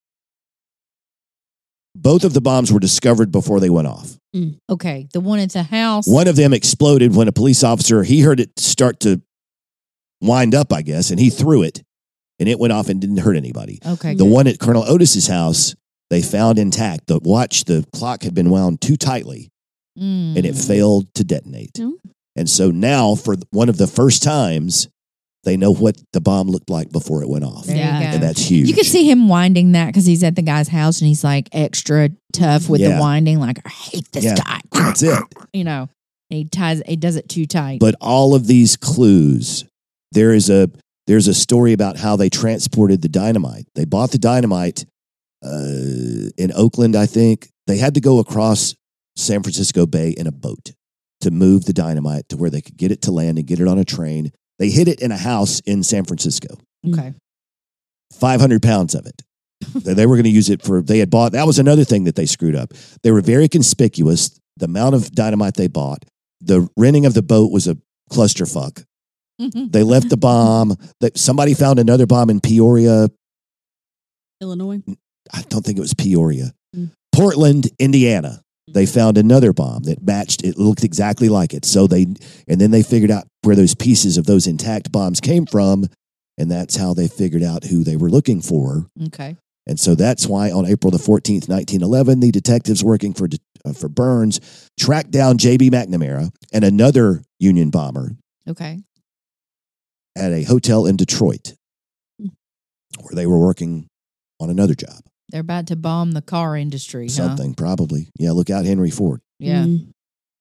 [SPEAKER 2] were discovered before they went off.
[SPEAKER 1] Okay. The one at the house.
[SPEAKER 2] One of them exploded when a police officer, he heard it start to wind up, I guess, and he threw it, and it went off and didn't hurt anybody.
[SPEAKER 1] Okay.
[SPEAKER 2] The one at Colonel Otis's house, they found intact. The clock had been wound too tightly, and it failed to detonate. And so now, for one of the first times, they know what the bomb looked like before it went off.
[SPEAKER 1] There you go.
[SPEAKER 2] And that's huge.
[SPEAKER 1] You could see him winding that because he's at the guy's house and he's like extra tough with the winding. Like, I hate this guy.
[SPEAKER 2] That's it.
[SPEAKER 1] You know, and he does it too tight.
[SPEAKER 2] But all of these clues, there's a story about how they transported the dynamite. They bought the dynamite in Oakland, I think. They had to go across San Francisco Bay in a boat to move the dynamite to where they could get it to land and get it on a train. They hid it in a house in San Francisco.
[SPEAKER 1] Okay.
[SPEAKER 2] 500 pounds of it. They were going to use it that was another thing that they screwed up. They were very conspicuous, the amount of dynamite they bought. The renting of the boat was a clusterfuck. They left the bomb. Somebody found another bomb in Peoria,
[SPEAKER 3] Illinois.
[SPEAKER 2] I don't think it was Peoria. Portland, Indiana. They found another bomb that matched. It looked exactly like it. And then they figured out where those pieces of those intact bombs came from, and that's how they figured out who they were looking for.
[SPEAKER 1] Okay.
[SPEAKER 2] And so that's why on April the 14th, 1911, the detectives working for Burns tracked down J.B. McNamara and another Union bomber.
[SPEAKER 1] Okay.
[SPEAKER 2] At a hotel in Detroit, where they were working on another job.
[SPEAKER 1] They're about to bomb the car industry.
[SPEAKER 2] Something, probably. Yeah, look out, Henry Ford.
[SPEAKER 1] Yeah.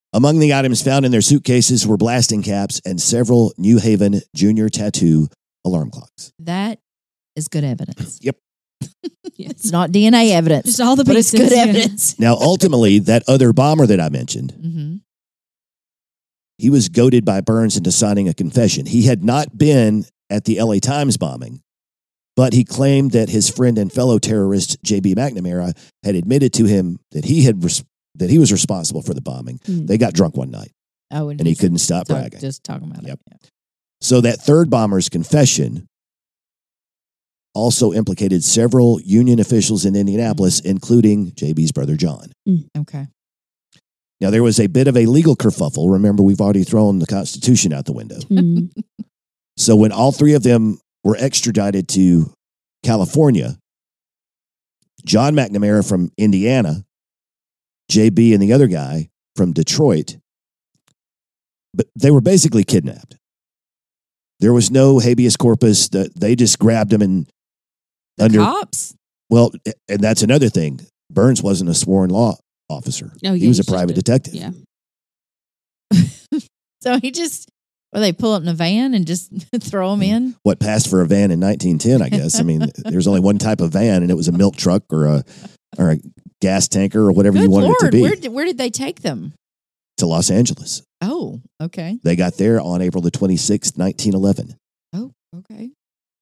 [SPEAKER 2] Among the items found in their suitcases were blasting caps and several New Haven Junior Tattoo alarm clocks.
[SPEAKER 1] That is good evidence.
[SPEAKER 2] Yep.
[SPEAKER 1] It's not DNA evidence,
[SPEAKER 3] Just all the
[SPEAKER 1] but it's
[SPEAKER 3] pieces.
[SPEAKER 1] good
[SPEAKER 3] yeah.
[SPEAKER 1] evidence.
[SPEAKER 2] Now, ultimately, that other bomber that I mentioned,
[SPEAKER 1] Mm-hmm.
[SPEAKER 2] he was goaded by Burns into signing a confession. He had not been at the LA Times bombing, but he claimed that his friend and fellow terrorist J.B. McNamara had admitted to him that he was responsible for the bombing.
[SPEAKER 3] Mm.
[SPEAKER 2] They got drunk one night,
[SPEAKER 1] Oh,
[SPEAKER 2] and he couldn't stop bragging.
[SPEAKER 1] Just talking about
[SPEAKER 2] Yep.
[SPEAKER 1] it. Yeah.
[SPEAKER 2] So that third bomber's confession also implicated several Union officials in Indianapolis, including JB's brother John.
[SPEAKER 1] Okay.
[SPEAKER 2] Now, there was a bit of a legal kerfuffle. Remember, we've already thrown the Constitution out the window.
[SPEAKER 3] Mm.
[SPEAKER 2] So when all three of them were extradited to California, John McNamara from Indiana, JB and the other guy from Detroit, but they were basically kidnapped. There was no habeas corpus. They just grabbed them and
[SPEAKER 1] Cops?
[SPEAKER 2] Well, and that's another thing. Burns wasn't a sworn law officer.
[SPEAKER 3] Oh, yeah,
[SPEAKER 2] he was a
[SPEAKER 3] he's just
[SPEAKER 2] private detective.
[SPEAKER 3] Yeah.
[SPEAKER 1] So they pull up in a van and just throw them in?
[SPEAKER 2] What passed for a van in 1910, I guess. I mean, there's only one type of van, and it was a milk truck or a gas tanker or whatever
[SPEAKER 1] Good
[SPEAKER 2] you wanted
[SPEAKER 1] Lord.
[SPEAKER 2] it to be.
[SPEAKER 1] Where did they take them?
[SPEAKER 2] To Los Angeles.
[SPEAKER 1] Oh, okay.
[SPEAKER 2] They got there on April the 26th, 1911.
[SPEAKER 1] Oh, okay.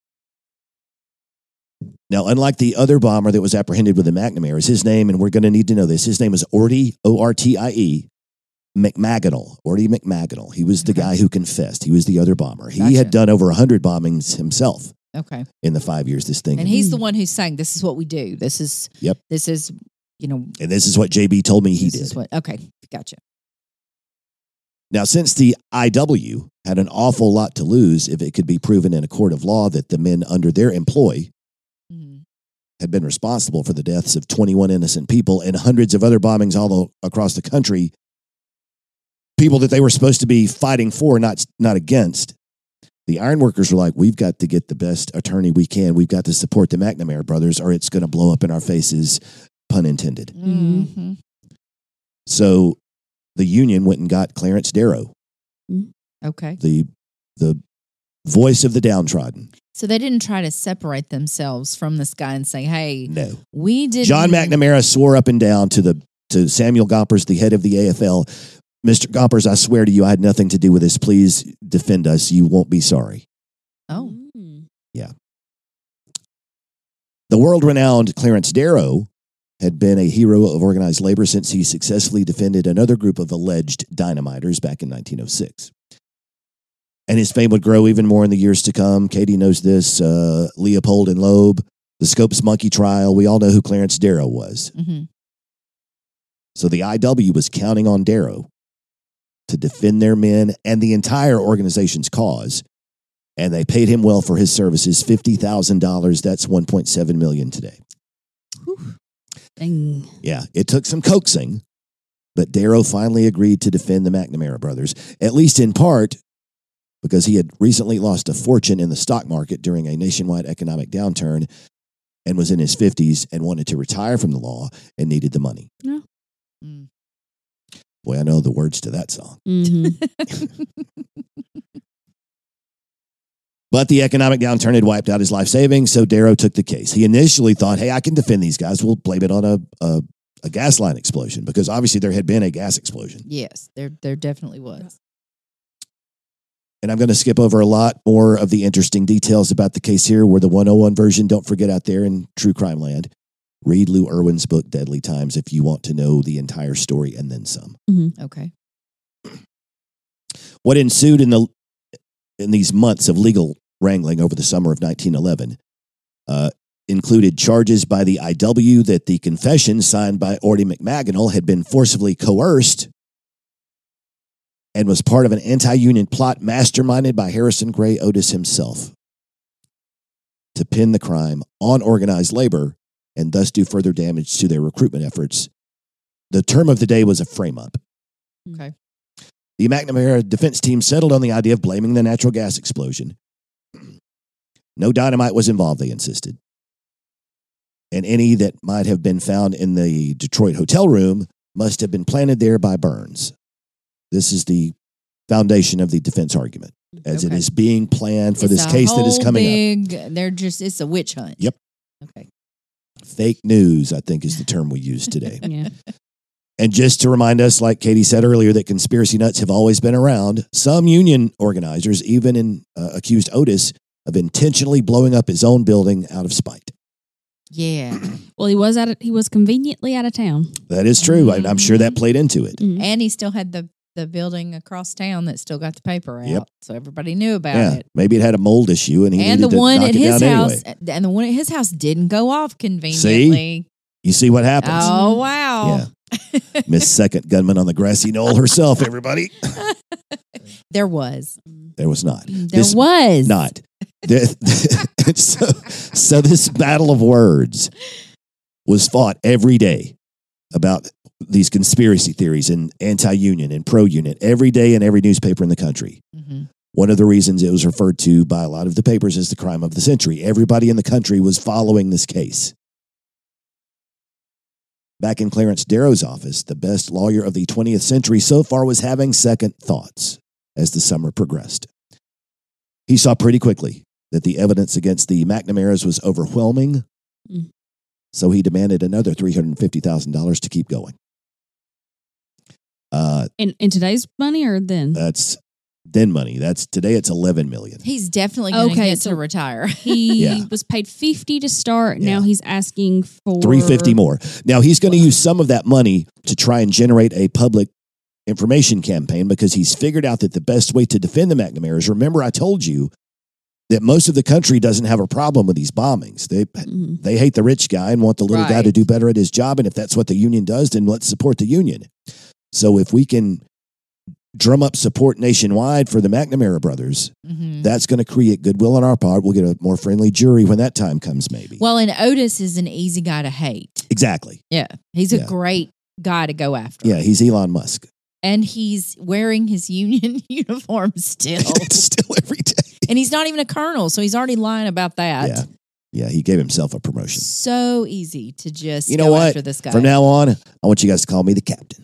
[SPEAKER 2] Now, unlike the other bomber that was apprehended with the McNamara's, his name, and we're going to need to know this, his name was Ortie, O-R-T-I-E, McMaginal. Ortie McMaginal. He was the
[SPEAKER 1] Okay.
[SPEAKER 2] guy who confessed. He was the other bomber. He
[SPEAKER 1] Gotcha.
[SPEAKER 2] had done over 100 bombings himself
[SPEAKER 1] Okay.
[SPEAKER 2] in the 5 years this thing.
[SPEAKER 1] And he's the one who's saying, this is what we do. This is,
[SPEAKER 2] Yep.
[SPEAKER 1] This is,
[SPEAKER 2] And this is what JB told me he
[SPEAKER 1] this
[SPEAKER 2] did.
[SPEAKER 1] is what, okay. Gotcha.
[SPEAKER 2] Now, since the IW had an awful lot to lose if it could be proven in a court of law that the men under their employ
[SPEAKER 1] Mhm.
[SPEAKER 2] had been responsible for the deaths of 21 innocent people and hundreds of other bombings all across the country, people that they were supposed to be fighting for, not against, the ironworkers were like, we've got to get the best attorney we can. We've got to support the McNamara brothers or it's going to blow up in our faces, pun intended.
[SPEAKER 1] Mm-hmm.
[SPEAKER 2] So the union went and got Clarence Darrow,
[SPEAKER 1] Okay.
[SPEAKER 2] the voice of the downtrodden.
[SPEAKER 1] So they didn't try to separate themselves from this guy and say, hey,
[SPEAKER 2] No.
[SPEAKER 1] we did.
[SPEAKER 2] John McNamara swore up and down to Samuel Gompers, the head of the AFL, Mr. Gompers, I swear to you, I had nothing to do with this. Please defend us. You won't be sorry.
[SPEAKER 1] Oh.
[SPEAKER 3] Mm.
[SPEAKER 2] The world-renowned Clarence Darrow had been a hero of organized labor since he successfully defended another group of alleged dynamiters back in 1906. And his fame would grow even more in the years to come. Katie knows this. Leopold and Loeb, the Scopes Monkey trial. We all know who Clarence Darrow was.
[SPEAKER 1] Mm-hmm.
[SPEAKER 2] So the IW was counting on Darrow to defend their men and the entire organization's cause. And they paid him well for his services, $50,000. That's $1.7 million today.
[SPEAKER 3] Dang.
[SPEAKER 2] Yeah, it took some coaxing, but Darrow finally agreed to defend the McNamara brothers, at least in part because he had recently lost a fortune in the stock market during a nationwide economic downturn and was in his 50s and wanted to retire from the law and needed the money.
[SPEAKER 3] Yeah.
[SPEAKER 1] Mm.
[SPEAKER 2] Boy, I know the words to that song.
[SPEAKER 3] Mm-hmm.
[SPEAKER 2] But the economic downturn had wiped out his life savings, so Darrow took the case. He initially thought, hey, I can defend these guys. We'll blame it on a gas line explosion because obviously there had been a gas explosion.
[SPEAKER 1] Yes, there definitely was.
[SPEAKER 2] And I'm going to skip over a lot more of the interesting details about the case here. We're the 101 version. Don't forget out there in True Crime Land, read Lou Irwin's book, Deadly Times, if you want to know the entire story and then some.
[SPEAKER 1] Okay.
[SPEAKER 2] What ensued in these months of legal wrangling over the summer of 1911 included charges by the IW that the confession signed by Ortie McMaginal had been forcibly coerced and was part of an anti-union plot masterminded by Harrison Gray Otis himself to pin the crime on organized labor and thus do further damage to their recruitment efforts. The term of the day was a frame-up.
[SPEAKER 1] Okay.
[SPEAKER 2] The McNamara defense team settled on the idea of blaming the natural gas explosion. No dynamite was involved, they insisted. And any that might have been found in the Detroit hotel room must have been planted there by Burns. This is the foundation of the defense argument as it
[SPEAKER 1] Okay.
[SPEAKER 2] is being planned for
[SPEAKER 1] It's
[SPEAKER 2] this
[SPEAKER 1] a
[SPEAKER 2] case that is
[SPEAKER 1] whole
[SPEAKER 2] coming up.
[SPEAKER 1] It's a witch hunt.
[SPEAKER 2] Yep.
[SPEAKER 1] Okay.
[SPEAKER 2] Fake news, I think, is the term we use today.
[SPEAKER 3] Yeah.
[SPEAKER 2] And just to remind us, like Katie said earlier, that conspiracy nuts have always been around. Some union organizers even accused Otis of intentionally blowing up his own building out of spite.
[SPEAKER 1] Yeah.
[SPEAKER 3] Well, he was conveniently out of town.
[SPEAKER 2] That is true. I'm sure that played into it.
[SPEAKER 3] Mhm.
[SPEAKER 1] And he still had the building across town that still got the paper out.
[SPEAKER 2] Yep.
[SPEAKER 1] So everybody knew about
[SPEAKER 2] Yeah,
[SPEAKER 1] it.
[SPEAKER 2] maybe it had a mold issue, and he
[SPEAKER 1] And
[SPEAKER 2] needed
[SPEAKER 1] the
[SPEAKER 2] to
[SPEAKER 1] one
[SPEAKER 2] knock
[SPEAKER 1] at
[SPEAKER 2] it
[SPEAKER 1] his
[SPEAKER 2] down
[SPEAKER 1] house
[SPEAKER 2] anyway.
[SPEAKER 1] and the one at his house didn't go off conveniently.
[SPEAKER 2] You see what happens?
[SPEAKER 1] Oh wow.
[SPEAKER 2] Yeah. Miss Second Gunman on the grassy knoll herself, everybody.
[SPEAKER 1] There was.
[SPEAKER 2] There was not.
[SPEAKER 1] There
[SPEAKER 2] This-
[SPEAKER 1] was.
[SPEAKER 2] Not. So this battle of words was fought every day about these conspiracy theories and anti-union and pro-union every day in every newspaper in the country.
[SPEAKER 1] Mhm.
[SPEAKER 2] One of the reasons it was referred to by a lot of the papers as the crime of the century. Everybody in the country was following this case. Back in Clarence Darrow's office, the best lawyer of the 20th century so far was having second thoughts as the summer progressed. He saw pretty quickly that the evidence against the McNamaras was overwhelming,
[SPEAKER 3] Mm.
[SPEAKER 2] so he demanded another $350,000 to keep going.
[SPEAKER 3] In today's money or then?
[SPEAKER 2] That's then money. That's today. It's $11 million.
[SPEAKER 1] He's definitely going to
[SPEAKER 3] Okay,
[SPEAKER 1] get
[SPEAKER 3] so-
[SPEAKER 1] to retire.
[SPEAKER 3] He
[SPEAKER 2] Yeah.
[SPEAKER 3] was paid 50 to start.
[SPEAKER 2] Yeah.
[SPEAKER 3] Now he's asking for
[SPEAKER 2] $350 more. Now he's going to use some of that money to try and generate a public information campaign because he's figured out that the best way to defend the McNamaras. Remember, I told you that most of the country doesn't have a problem with these bombings.
[SPEAKER 3] Mhm.
[SPEAKER 2] They hate the rich guy and want the little guy to
[SPEAKER 1] Right.
[SPEAKER 2] do better at his job. And if that's what the union does, then let's support the union. So if we can drum up support nationwide for the McNamara brothers,
[SPEAKER 1] Mhm.
[SPEAKER 2] that's going to create goodwill on our part. We'll get a more friendly jury when that time comes, maybe.
[SPEAKER 1] Well, and Otis is an easy guy to hate.
[SPEAKER 2] Exactly.
[SPEAKER 1] Yeah. He's a
[SPEAKER 2] Yeah.
[SPEAKER 1] great guy to go after.
[SPEAKER 2] Yeah, he's Elon Musk.
[SPEAKER 1] And he's wearing his union uniform still.
[SPEAKER 2] Still every day.
[SPEAKER 1] And he's not even a colonel, so he's already lying about that.
[SPEAKER 2] Yeah. Yeah, he gave himself a promotion.
[SPEAKER 1] So easy to just
[SPEAKER 2] You know
[SPEAKER 1] go
[SPEAKER 2] what?
[SPEAKER 1] after this guy.
[SPEAKER 2] From now on, I want you guys to call me the captain.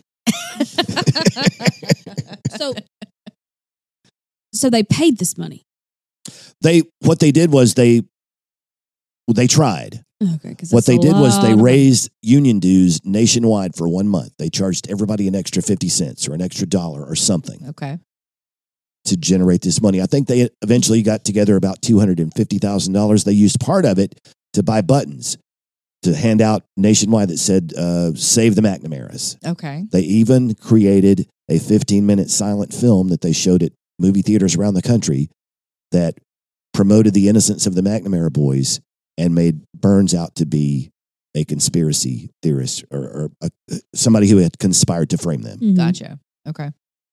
[SPEAKER 3] So they paid this money.
[SPEAKER 2] What they did was they tried.
[SPEAKER 3] Okay, 'cause
[SPEAKER 2] What
[SPEAKER 3] that's
[SPEAKER 2] they
[SPEAKER 3] a
[SPEAKER 2] did was
[SPEAKER 3] lot
[SPEAKER 2] they
[SPEAKER 3] of money.
[SPEAKER 2] raised union dues nationwide for 1 month. They charged everybody an extra 50 cents or an extra $1 or something
[SPEAKER 1] Okay.
[SPEAKER 2] to generate this money. I think they eventually got together about $250,000. They used part of it to buy buttons to hand out nationwide that said, save the McNamaras.
[SPEAKER 1] Okay.
[SPEAKER 2] They even created a 15-minute silent film that they showed at movie theaters around the country that promoted the innocence of the McNamara boys and made Burns out to be a conspiracy theorist or somebody who had conspired to frame them.
[SPEAKER 3] Mhm.
[SPEAKER 1] Gotcha. Okay.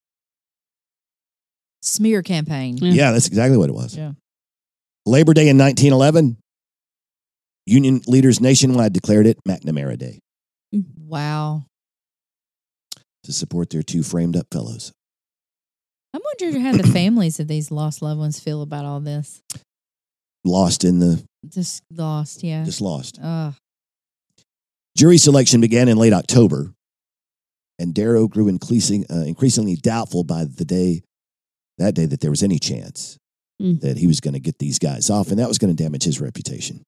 [SPEAKER 1] Smear campaign.
[SPEAKER 3] Yeah.
[SPEAKER 2] Yeah, that's exactly what it was.
[SPEAKER 1] Yeah.
[SPEAKER 2] Labor Day in 1911, union leaders nationwide declared it McNamara Day
[SPEAKER 1] Wow.
[SPEAKER 2] to support their two framed up fellows.
[SPEAKER 1] I wonder how the families of these lost loved ones feel about all this.
[SPEAKER 2] Lost in the,
[SPEAKER 1] Just lost, yeah.
[SPEAKER 2] just lost.
[SPEAKER 1] Jury
[SPEAKER 2] Jury selection began in late October, and Darrow grew increasingly doubtful by that day that there was any chance
[SPEAKER 3] Mm.
[SPEAKER 2] that he was going to get these guys off, and that was going to damage his reputation.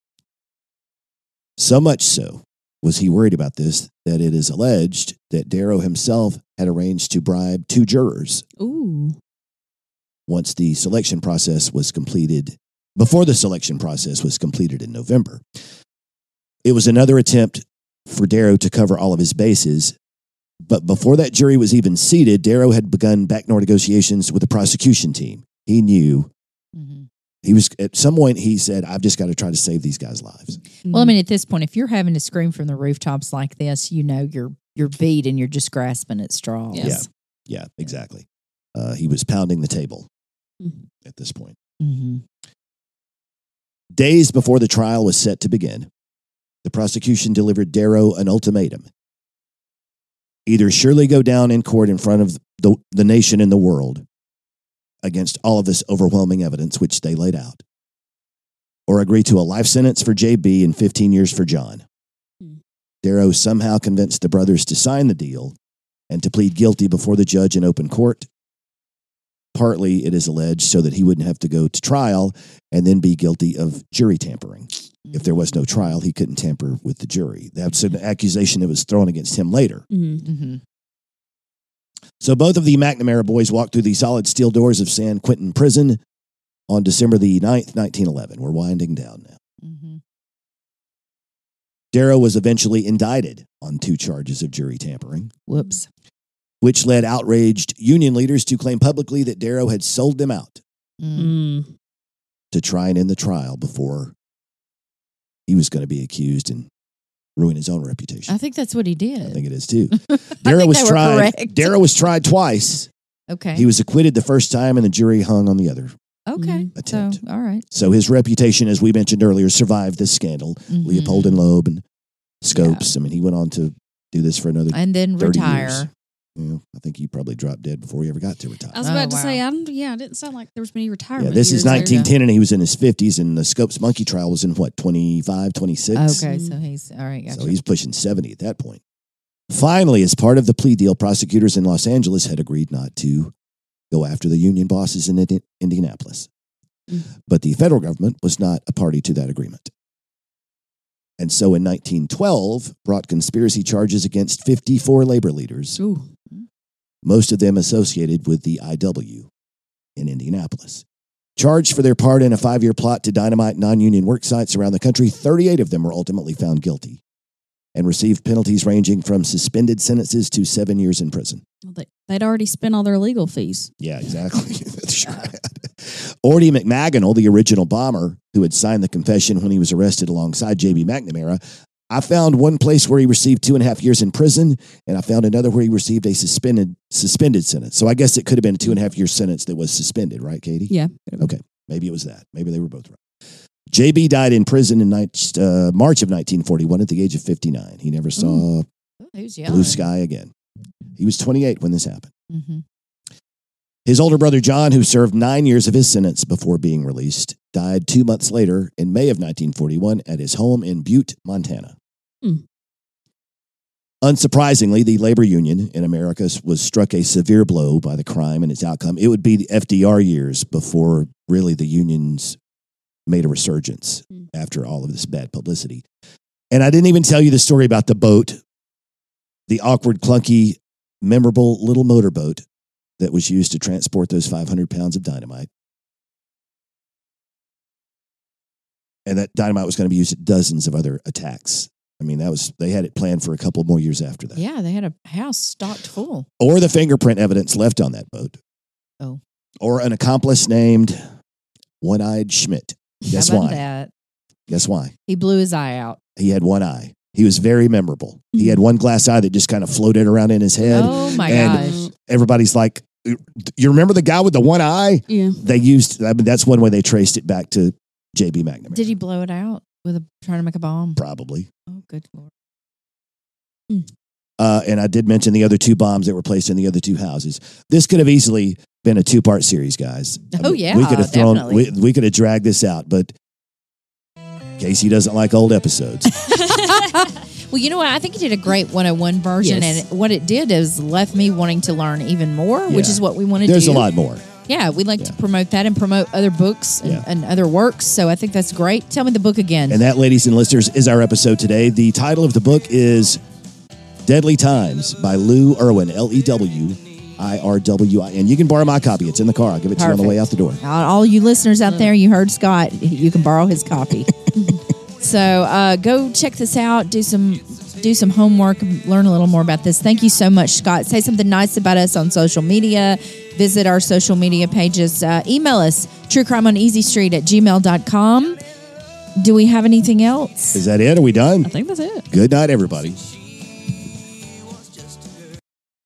[SPEAKER 2] So much so was he worried about this that it is alleged that Darrow himself had arranged to bribe 2 jurors
[SPEAKER 3] Ooh.
[SPEAKER 2] once the selection process was completed, before the selection process was completed in November. It was another attempt for Darrow to cover all of his bases. But before that jury was even seated, Darrow had begun backdoor negotiations with the prosecution team. He knew
[SPEAKER 1] Mhm.
[SPEAKER 2] he was, at some point, he said, I've just got to try to save these guys' lives.
[SPEAKER 1] Well, I mean, at this point, if you're having to scream from the rooftops like this, you know you're beat and you're just grasping at straws.
[SPEAKER 3] Yes.
[SPEAKER 2] Yeah, exactly. He was pounding the table
[SPEAKER 3] Mhm.
[SPEAKER 2] at this point.
[SPEAKER 1] Mm-hmm.
[SPEAKER 2] Days before the trial was set to begin, the prosecution delivered Darrow an ultimatum. Either surely go down in court in front of the nation and the world against all of this overwhelming evidence which they laid out, or agree to a life sentence for JB and 15 years for John.
[SPEAKER 3] Hmm.
[SPEAKER 2] Darrow somehow convinced the brothers to sign the deal, and to plead guilty before the judge in open court. Partly, it is alleged, so that he wouldn't have to go to trial and then be guilty of jury tampering. If there was no trial, he couldn't tamper with the jury. That's an accusation that was thrown against him later.
[SPEAKER 1] Mm-hmm.
[SPEAKER 2] So both of the McNamara boys walked through the solid steel doors of San Quentin Prison on December the 9th, 1911. We're winding down now.
[SPEAKER 1] Mm-hmm.
[SPEAKER 2] Darrow was eventually indicted on 2 charges of jury tampering,
[SPEAKER 1] Whoops.
[SPEAKER 2] which led outraged union leaders to claim publicly that Darrow had sold them out
[SPEAKER 1] Mm.
[SPEAKER 2] to try and end the trial before he was going to be accused and ruin his own reputation.
[SPEAKER 1] I think that's what he did.
[SPEAKER 2] I think it is too.
[SPEAKER 1] I
[SPEAKER 2] Darrow
[SPEAKER 1] think
[SPEAKER 2] was
[SPEAKER 1] they were
[SPEAKER 2] tried.
[SPEAKER 1] correct.
[SPEAKER 2] Darrow was tried twice.
[SPEAKER 1] Okay.
[SPEAKER 2] He was acquitted the first time, and the jury hung on the other.
[SPEAKER 1] okay.
[SPEAKER 2] attempt.
[SPEAKER 1] So, all right.
[SPEAKER 2] So his reputation, as we mentioned earlier, survived this scandal.
[SPEAKER 1] Mhm.
[SPEAKER 2] Leopold and Loeb and Scopes. I mean, he went on to do this for another
[SPEAKER 1] And then
[SPEAKER 2] 30
[SPEAKER 1] retire.
[SPEAKER 2] years. I think he probably dropped dead before he ever got to retire.
[SPEAKER 3] I was
[SPEAKER 1] Oh,
[SPEAKER 3] about to
[SPEAKER 1] wow.
[SPEAKER 3] say, it didn't sound like there was many retirement.
[SPEAKER 2] Yeah, this is
[SPEAKER 3] years there.
[SPEAKER 2] 1910, and he was in his 50s, and the Scopes monkey trial was in, 25, 26?
[SPEAKER 1] Okay, so he's all right. Gotcha.
[SPEAKER 2] So he's pushing 70 at that point. Finally, as part of the plea deal, prosecutors in Los Angeles had agreed not to go after the union bosses in Indianapolis. But the federal government was not a party to that agreement. And so in 1912, brought conspiracy charges against 54 labor leaders,
[SPEAKER 3] Ooh.
[SPEAKER 2] most of them associated with the IW in Indianapolis. Charged for their part in a 5-year plot to dynamite non-union work sites around the country, 38 of them were ultimately found guilty and received penalties ranging from suspended sentences to 7 years in prison.
[SPEAKER 3] Well, they'd already spent all their legal fees.
[SPEAKER 2] Yeah, exactly. That's sure had. Ordie McMaganel, the original bomber who had signed the confession when he was arrested alongside J.B. McNamara, I found one place where he received 2.5 years in prison, and I found another where he received a suspended sentence. So I guess it could have been a 2.5-year sentence that was suspended, right, Katie?
[SPEAKER 3] Yeah.
[SPEAKER 2] Okay, maybe it was that. Maybe they were both right. J.B. died in prison in March of 1941 at the age of 59. He never saw
[SPEAKER 1] He was young.
[SPEAKER 2] blue sky again. He was 28 when this happened.
[SPEAKER 1] Mm-hmm.
[SPEAKER 2] His older brother, John, who served 9 years of his sentence before being released, died 2 months later in May of 1941 at his home in Butte, Montana. Unsurprisingly, the labor union in America was struck a severe blow by the crime and its outcome. It would be the FDR years before really the unions made a resurgence after all of this bad publicity. And I didn't even tell you the story about the boat, the awkward, clunky, memorable little motorboat that was used to transport those 500 pounds of dynamite. And that dynamite was going to be used at dozens of other attacks. I mean, they had it planned for a couple more years after that.
[SPEAKER 1] Yeah, they had a house stocked full.
[SPEAKER 2] Or the fingerprint evidence left on that boat.
[SPEAKER 1] Oh.
[SPEAKER 2] Or an accomplice named One-Eyed Schmidt. Guess
[SPEAKER 1] How about
[SPEAKER 2] why?
[SPEAKER 1] that?
[SPEAKER 2] Guess why?
[SPEAKER 1] He blew his eye out.
[SPEAKER 2] He had one eye. He was very memorable. He had one glass eye that just kind of floated around in his head.
[SPEAKER 1] Oh my
[SPEAKER 2] and
[SPEAKER 1] gosh.
[SPEAKER 2] everybody's like, you remember the guy with the one eye?
[SPEAKER 3] Yeah.
[SPEAKER 2] They used, that's one way they traced it back to J.B. McNamara.
[SPEAKER 1] Did he blow it out with trying to make a bomb?
[SPEAKER 2] Probably.
[SPEAKER 1] Oh, good Lord.
[SPEAKER 2] And I did mention the other 2 bombs that were placed in the other 2 houses. This could have easily been a 2-part series, guys.
[SPEAKER 1] Oh, yeah,
[SPEAKER 2] we could have
[SPEAKER 1] definitely.
[SPEAKER 2] we could have dragged this out, but Casey doesn't like old episodes.
[SPEAKER 1] Well, you know what? I think he did a great 101 version.
[SPEAKER 3] Yes.
[SPEAKER 1] And what it did is left me wanting to learn even more, which
[SPEAKER 2] Yeah.
[SPEAKER 1] is what we want to do.
[SPEAKER 2] There's a lot more.
[SPEAKER 1] Yeah, we like
[SPEAKER 2] Yeah.
[SPEAKER 1] to promote that and promote other books
[SPEAKER 2] Yeah.
[SPEAKER 1] and other works. So I think that's great. Tell me the book again.
[SPEAKER 2] And that, ladies and listeners, is our episode today. The title of the book is Deadly Times by Lew Irwin, Lewirwin. You can borrow my copy. It's in the car. I'll give it to you on the way out the door.
[SPEAKER 1] All you listeners out there, you heard Scott. You can borrow his copy. So go check this out. Do some homework. Learn a little more about this. Thank you so much, Scott. Say something nice about us on social media. Visit our social media pages. Email us, truecrimeoneasystreet@gmail.com. Do we have anything else?
[SPEAKER 2] Is that it? Are we done?
[SPEAKER 3] I think that's it.
[SPEAKER 2] Good night, everybody.